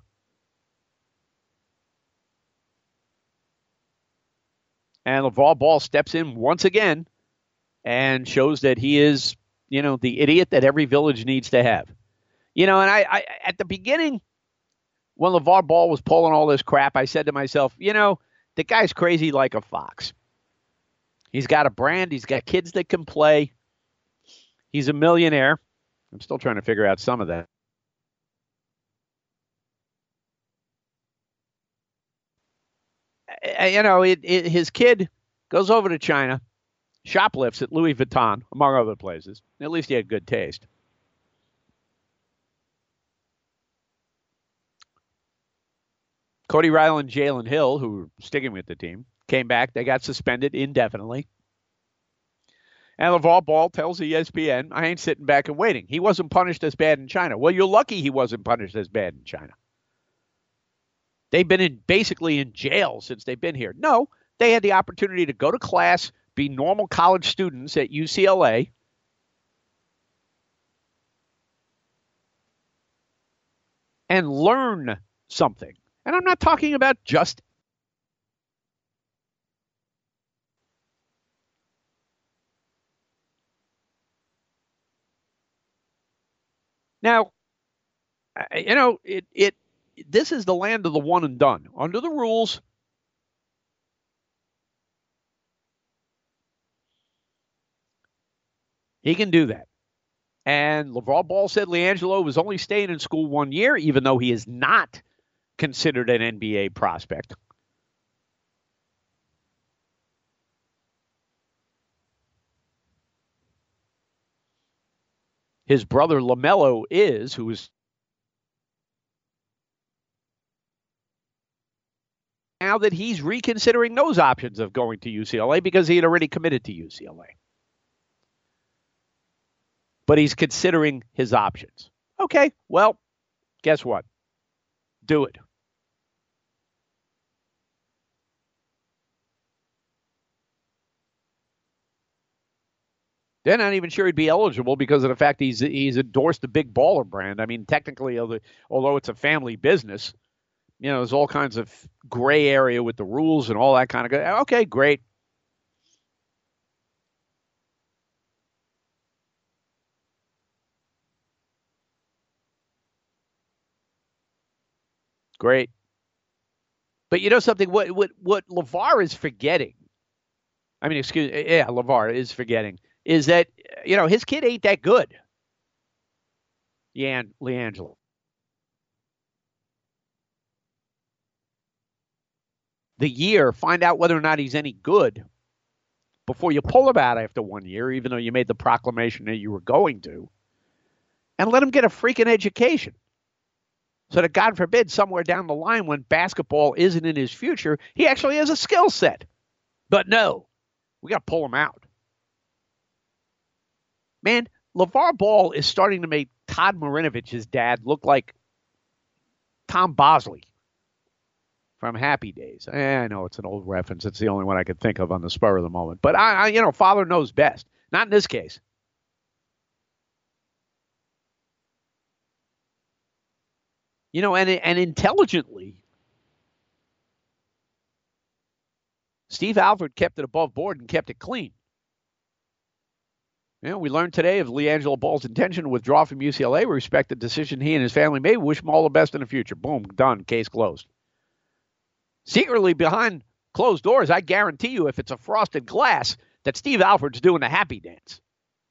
and LeVar Ball steps in once again and shows that he is, you know, the idiot that every village needs to have. You know, and I, I at the beginning, when LeVar Ball was pulling all this crap, I said to myself, you know, the guy's crazy like a fox. He's got a brand. He's got kids that can play. He's a millionaire. I'm still trying to figure out some of that. You know, it, it, his kid goes over to China, shoplifts at Louis Vuitton, among other places. At least he had good taste. Cody Riley and Jalen Hill, who were sticking with the team, came back. They got suspended indefinitely. And LeVar Ball tells E S P N, I ain't sitting back and waiting. He wasn't punished as bad in China. Well, you're lucky he wasn't punished as bad in China. They've been in basically in jail since they've been here. No, they had the opportunity to go to class, be normal college students at U C L A, and learn something. And I'm not talking about just now, you know, it, it, this is the land of the one and done. Under the rules, he can do that. And LeVar Ball said LiAngelo was only staying in school one year, even though he is not considered an N B A prospect. His brother LaMelo is, who is now that he's reconsidering those options of going to U C L A because he had already committed to U C L A. But he's considering his options. Okay, well, guess what? Do it. They're not even sure he'd be eligible because of the fact he's he's endorsed the Big Baller brand. I mean, technically, although it's a family business, you know, there's all kinds of gray area with the rules and all that kind of good. Okay, great. Great. But you know something? What what what LeVar is forgetting, I mean, excuse me, yeah, LeVar is forgetting, is that, you know, his kid ain't that good. Yeah, LiAngelo. The year, find out whether or not he's any good before you pull him out after one year, even though you made the proclamation that you were going to, and let him get a freaking education. So that, God forbid, somewhere down the line when basketball isn't in his future, he actually has a skill set. But no, we got to pull him out. Man, LeVar Ball is starting to make Todd Marinovich's dad look like Tom Bosley from Happy Days. Eh, I know it's an old reference. It's the only one I could think of on the spur of the moment. But, I, I, you know, father knows best. Not in this case. You know, and and intelligently, Steve Alford kept it above board and kept it clean. You know, we learned today of LiAngelo Ball's intention to withdraw from U C L A. We respect the decision he and his family made. We wish him all the best in the future. Boom, done, case closed. Secretly behind closed doors, I guarantee you, if it's a frosted glass, that Steve Alford's doing the happy dance.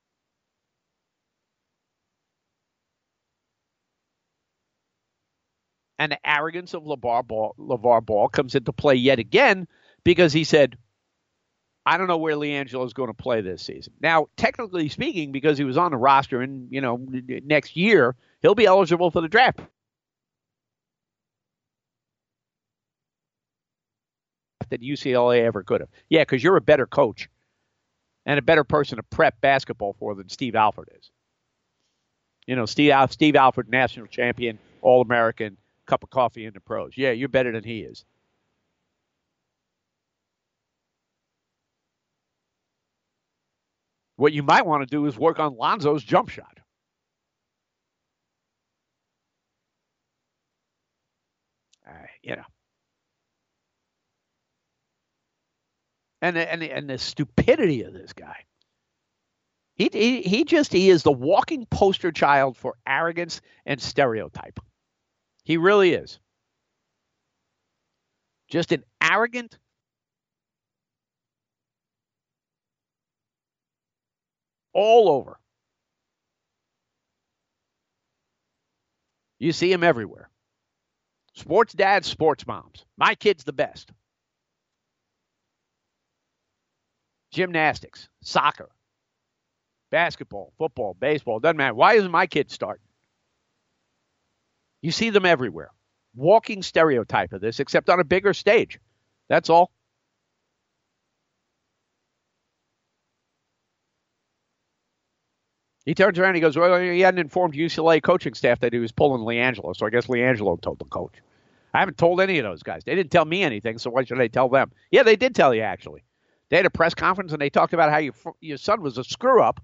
And the arrogance of LeVar Ball, LeVar Ball comes into play yet again because he said, I don't know where LiAngelo is going to play this season. Now, technically speaking, because he was on the roster and, you know, next year, he'll be eligible for the draft. That U C L A ever could have. Yeah, because you're a better coach and a better person to prep basketball for than Steve Alford is. You know, Steve, Steve Alford, national champion, All-American, cup of coffee in the pros. Yeah, you're better than he is. What you might want to do is work on Lonzo's jump shot. Uh, you know. And the, and the, and the stupidity of this guy. He, he he just he is the walking poster child for arrogance and stereotype. He really is. Just an arrogant, all over. You see him everywhere. Sports dads, sports moms. My kid's the best. Gymnastics, soccer, basketball, football, baseball, doesn't matter. Why isn't my kid starting? You see them everywhere. Walking stereotype of this, except on a bigger stage. That's all. He turns around and he goes, well, he hadn't informed U C L A coaching staff that he was pulling LiAngelo, so I guess LiAngelo told the coach. I haven't told any of those guys. They didn't tell me anything, so why should I tell them? Yeah, they did tell you, actually. They had a press conference, and they talked about how your, your son was a screw-up.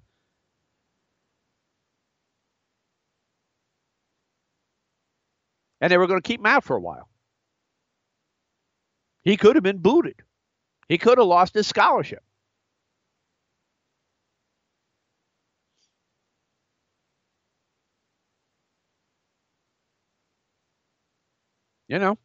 And they were going to keep him out for a while. He could have been booted. He could have lost his scholarship. You know.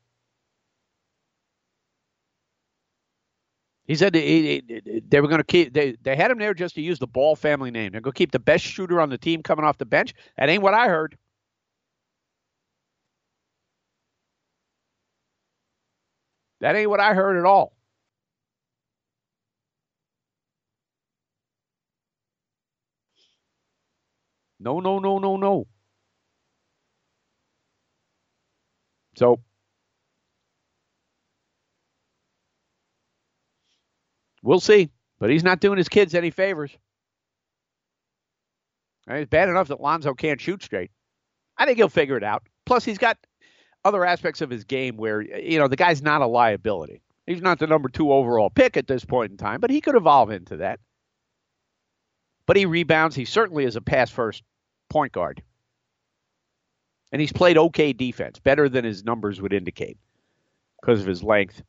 He said he, he, they were going to keep, they, they had him there just to use the Ball family name. They're going to keep the best shooter on the team coming off the bench. That ain't what I heard. That ain't what I heard at all. No, no, no, no, no. So, we'll see. But he's not doing his kids any favors. It's bad enough that Lonzo can't shoot straight. I think he'll figure it out. Plus, he's got other aspects of his game where, you know, the guy's not a liability. He's not the number two overall pick at this point in time, but he could evolve into that. But he rebounds. He certainly is a pass-first point guard. And he's played okay defense, better than his numbers would indicate because of his length.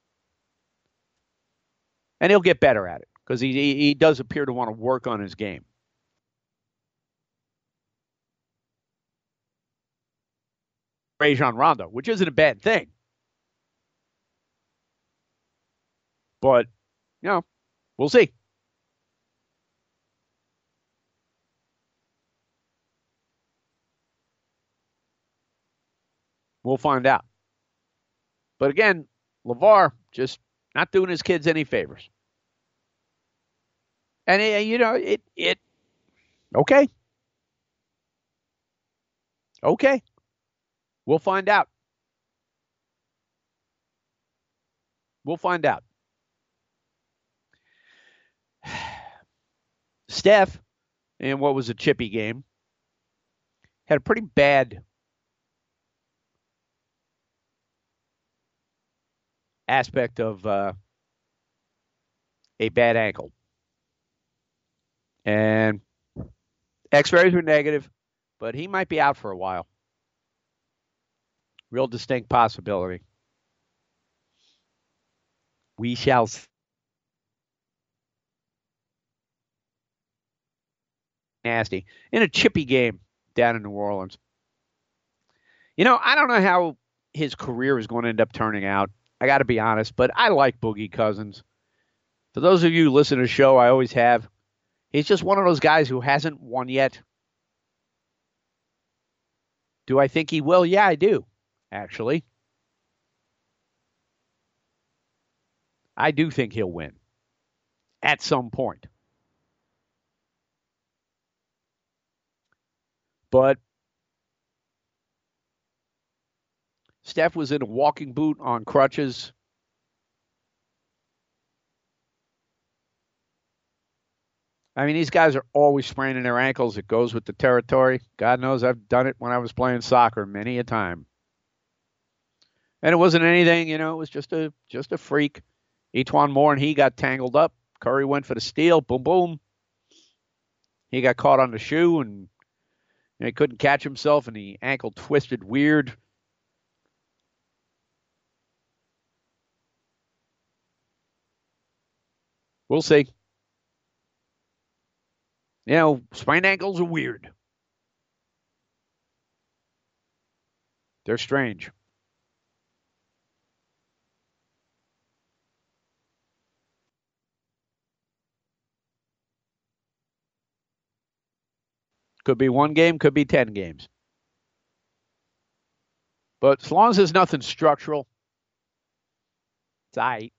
And he'll get better at it because he, he he does appear to want to work on his game. Rajon Rondo, which isn't a bad thing. But, you know, we'll see. We'll find out. But again, LeVar just not doing his kids any favors. And, it, you know, it, it, okay. Okay. We'll find out. We'll find out. Steph, in what was a chippy game, had a pretty bad aspect of uh, a bad ankle. And x-rays were negative, but he might be out for a while. Real distinct possibility. We shall see. Nasty. In a chippy game down in New Orleans. You know, I don't know how his career is going to end up turning out. I got to be honest, but I like Boogie Cousins. For those of you who listen to the show, I always have. He's just one of those guys who hasn't won yet. Do I think he will? Yeah, I do, actually. I do think he'll win. at some point. But Steph was in a walking boot on crutches. I mean, these guys are always spraining their ankles. It goes with the territory. God knows I've done it when I was playing soccer many a time. And it wasn't anything, you know, it was just a just a freak. E'Twaun Moore and he got tangled up. Curry went for the steal. Boom, boom. He got caught on the shoe and you know, he couldn't catch himself and the ankle twisted weird. We'll see. You know, sprained ankles are weird. They're strange. Could be one game, could be ten games. But as long as there's nothing structural, it's all right.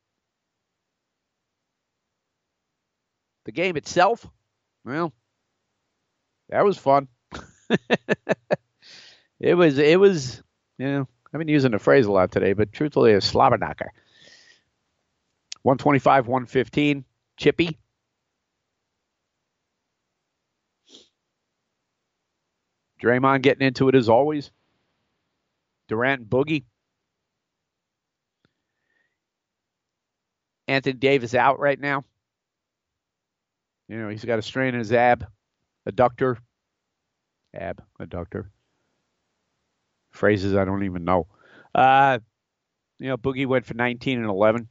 The game itself, well, that was fun. it was, it was, you know, I've been using the phrase a lot today, but truthfully, a slobberknocker. one twenty-five, one fifteen, chippy. Draymond getting into it as always. Durant and Boogie. Anthony Davis out right now. You know, he's got a strain in his ab, adductor. Ab, adductor. Phrases I don't even know. Uh, you know, Boogie went for nineteen and eleven.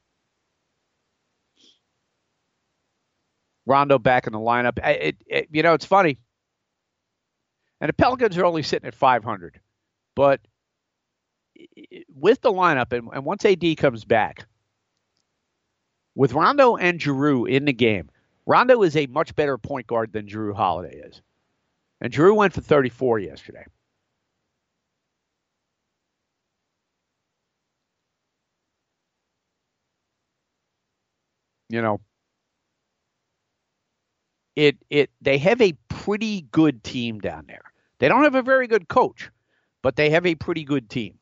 Rondo back in the lineup. It, it, you know, it's funny. And the Pelicans are only sitting at five hundred. But with the lineup, and, and once A D comes back, with Rondo and Jrue in the game, Rondo is a much better point guard than Jrue Holiday is. And Jrue went for thirty-four yesterday. You know, it it they have a pretty good team down there. They don't have a very good coach, but they have a pretty good team.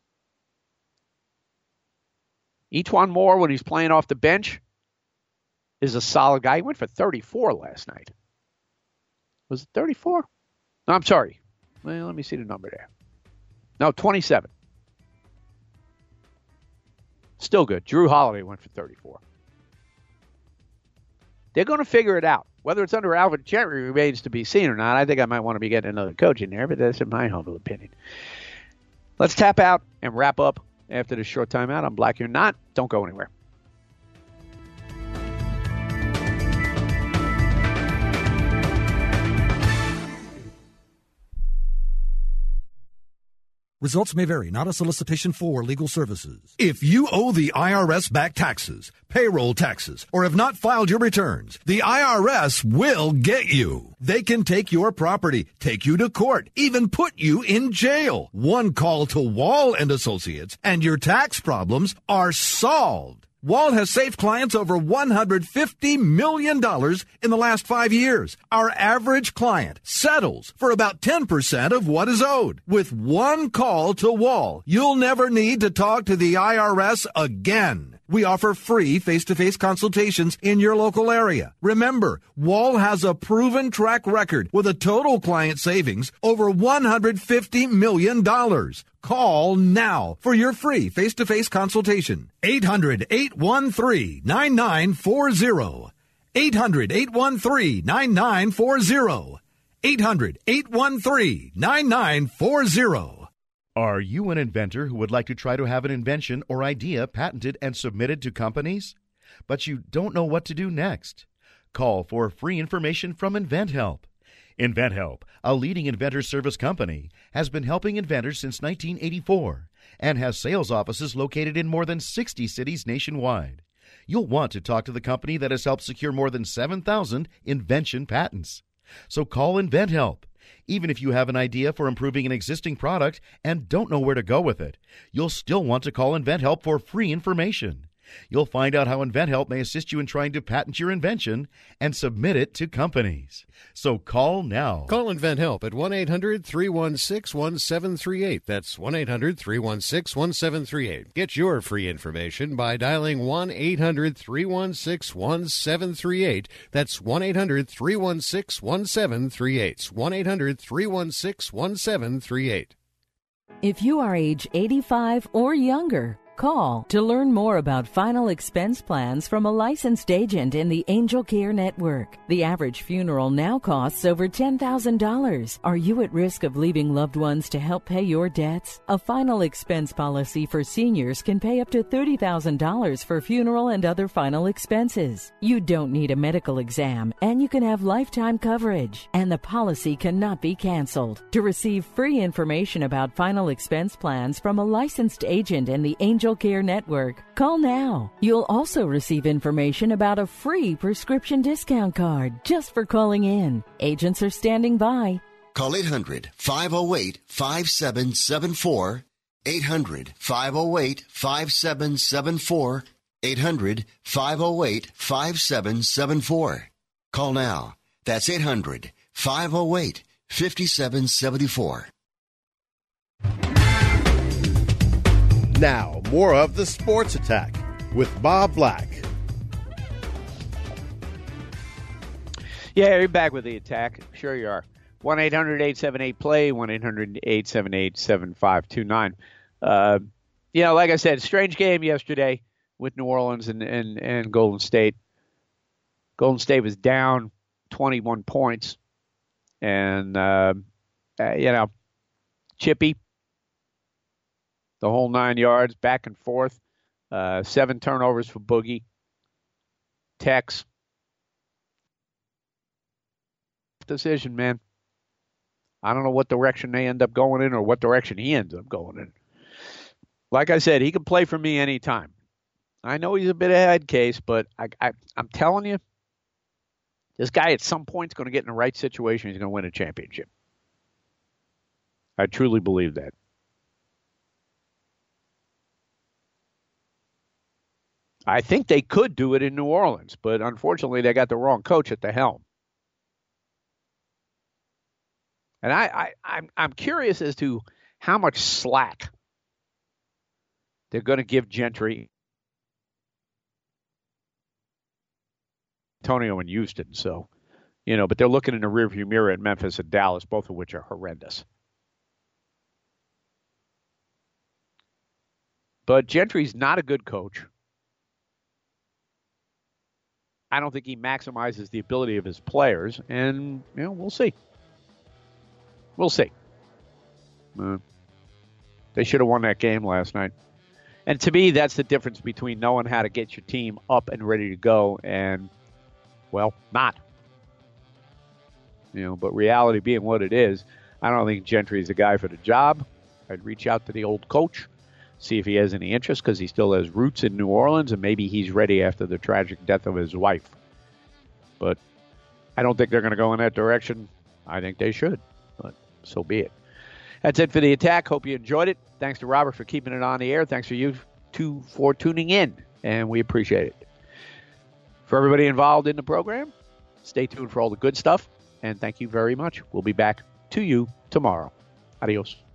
E'Twaun Moore, when he's playing off the bench, is a solid guy. He went for thirty-four last night. Was it thirty-four? No, I'm sorry. Well, let me see the number there. No, twenty-seven. Still good. Jrue Holiday went for thirty-four. They're going to figure it out. Whether it's under Alvin Gentry remains to be seen or not. I think I might want to be getting another coach in there, but that's in my humble opinion. Let's tap out and wrap up after this short timeout. I'm Black You're Not. Don't go anywhere. Results may vary, not a solicitation for legal services. If you owe the I R S back taxes, payroll taxes, or have not filed your returns, the I R S will get you. They can take your property, take you to court, even put you in jail. One call to Wall and Associates, and your tax problems are solved. Wall has saved clients over one hundred fifty million dollars in the last five years. Our average client settles for about ten percent of what is owed. With one call to Wall, you'll never need to talk to the I R S again. We offer free face-to-face consultations in your local area. Remember, Wall has a proven track record with a total client savings over one hundred fifty million dollars. Call now for your free face-to-face consultation. eight hundred, eight one three, nine nine four zero. eight hundred, eight one three, nine nine four zero. eight hundred, eight one three, nine nine four zero. Are you an inventor who would like to try to have an invention or idea patented and submitted to companies, but you don't know what to do next? Call for free information from InventHelp. InventHelp, a leading inventor service company, has been helping inventors since nineteen eighty-four and has sales offices located in more than sixty cities nationwide. You'll want to talk to the company that has helped secure more than seven thousand invention patents. So call InventHelp. Even if you have an idea for improving an existing product and don't know where to go with it, you'll still want to call InventHelp for free information. You'll find out how InventHelp may assist you in trying to patent your invention and submit it to companies. So call now. Call InventHelp at one eight hundred three one six one seven three eight. That's one eight hundred three one six one seven three eight. Get your free information by dialing one eight hundred three one six one seven three eight. That's one eight hundred three one six one seven three eight. one eight hundred three one six one seven three eight. If you are age eighty-five or younger, call to learn more about final expense plans from a licensed agent in the Angel Care Network. The average funeral now costs over ten thousand dollars. Are you at risk of leaving loved ones to help pay your debts? A final expense policy for seniors can pay up to thirty thousand dollars for funeral and other final expenses. You don't need a medical exam, and you can have lifetime coverage, and the policy cannot be canceled. To receive free information about final expense plans from a licensed agent in the Angel Care Network, call now. You'll also receive information about a free prescription discount card just for calling in. Agents are standing by. Call eight hundred five oh eight five seven seven four. eight hundred five oh eight five seven seven four. eight hundred five oh eight five seven seven four. Call now. That's eight hundred five oh eight five seven seven four. Now, more of the Sports Attack with Bob Black. Yeah, you're back with the attack. Sure you are. one eight hundred eight seven eight play, one eight hundred eight seven eight seven five two nine. Uh, you know, like I said, strange game yesterday with New Orleans and, and, and Golden State. Golden State was down twenty-one points. And, uh, uh, you know, chippy. The whole nine yards, back and forth. Uh, seven turnovers for Boogie. Tex. Decision, man. I don't know what direction they end up going in or what direction he ends up going in. Like I said, he can play for me anytime. I know he's a bit of a head case, but I, I, I'm telling you, this guy at some point is going to get in the right situation. He's going to win a championship. I truly believe that. I think they could do it in New Orleans, but unfortunately they got the wrong coach at the helm. And I, I, I'm, I'm curious as to how much slack they're going to give Gentry, Antonio, and Houston. So, you know, but they're looking in the rearview mirror at Memphis and Dallas, both of which are horrendous. But Gentry's not a good coach. I don't think he maximizes the ability of his players, and you know, we'll see. We'll see. Uh, they should have won that game last night. And to me, that's the difference between knowing how to get your team up and ready to go and, well, not. You know, but reality being what it is, I don't think Gentry's the guy for the job. I'd reach out to the old coach, see if he has any interest, because he still has roots in New Orleans, and maybe he's ready after the tragic death of his wife. But I don't think they're going to go in that direction. I think they should, but so be it. That's it for the attack. Hope you enjoyed it. Thanks to Robert for keeping it on the air. Thanks for you two for tuning in, and we appreciate it. For everybody involved in the program, stay tuned for all the good stuff, and thank you very much. We'll be back to you tomorrow. Adios.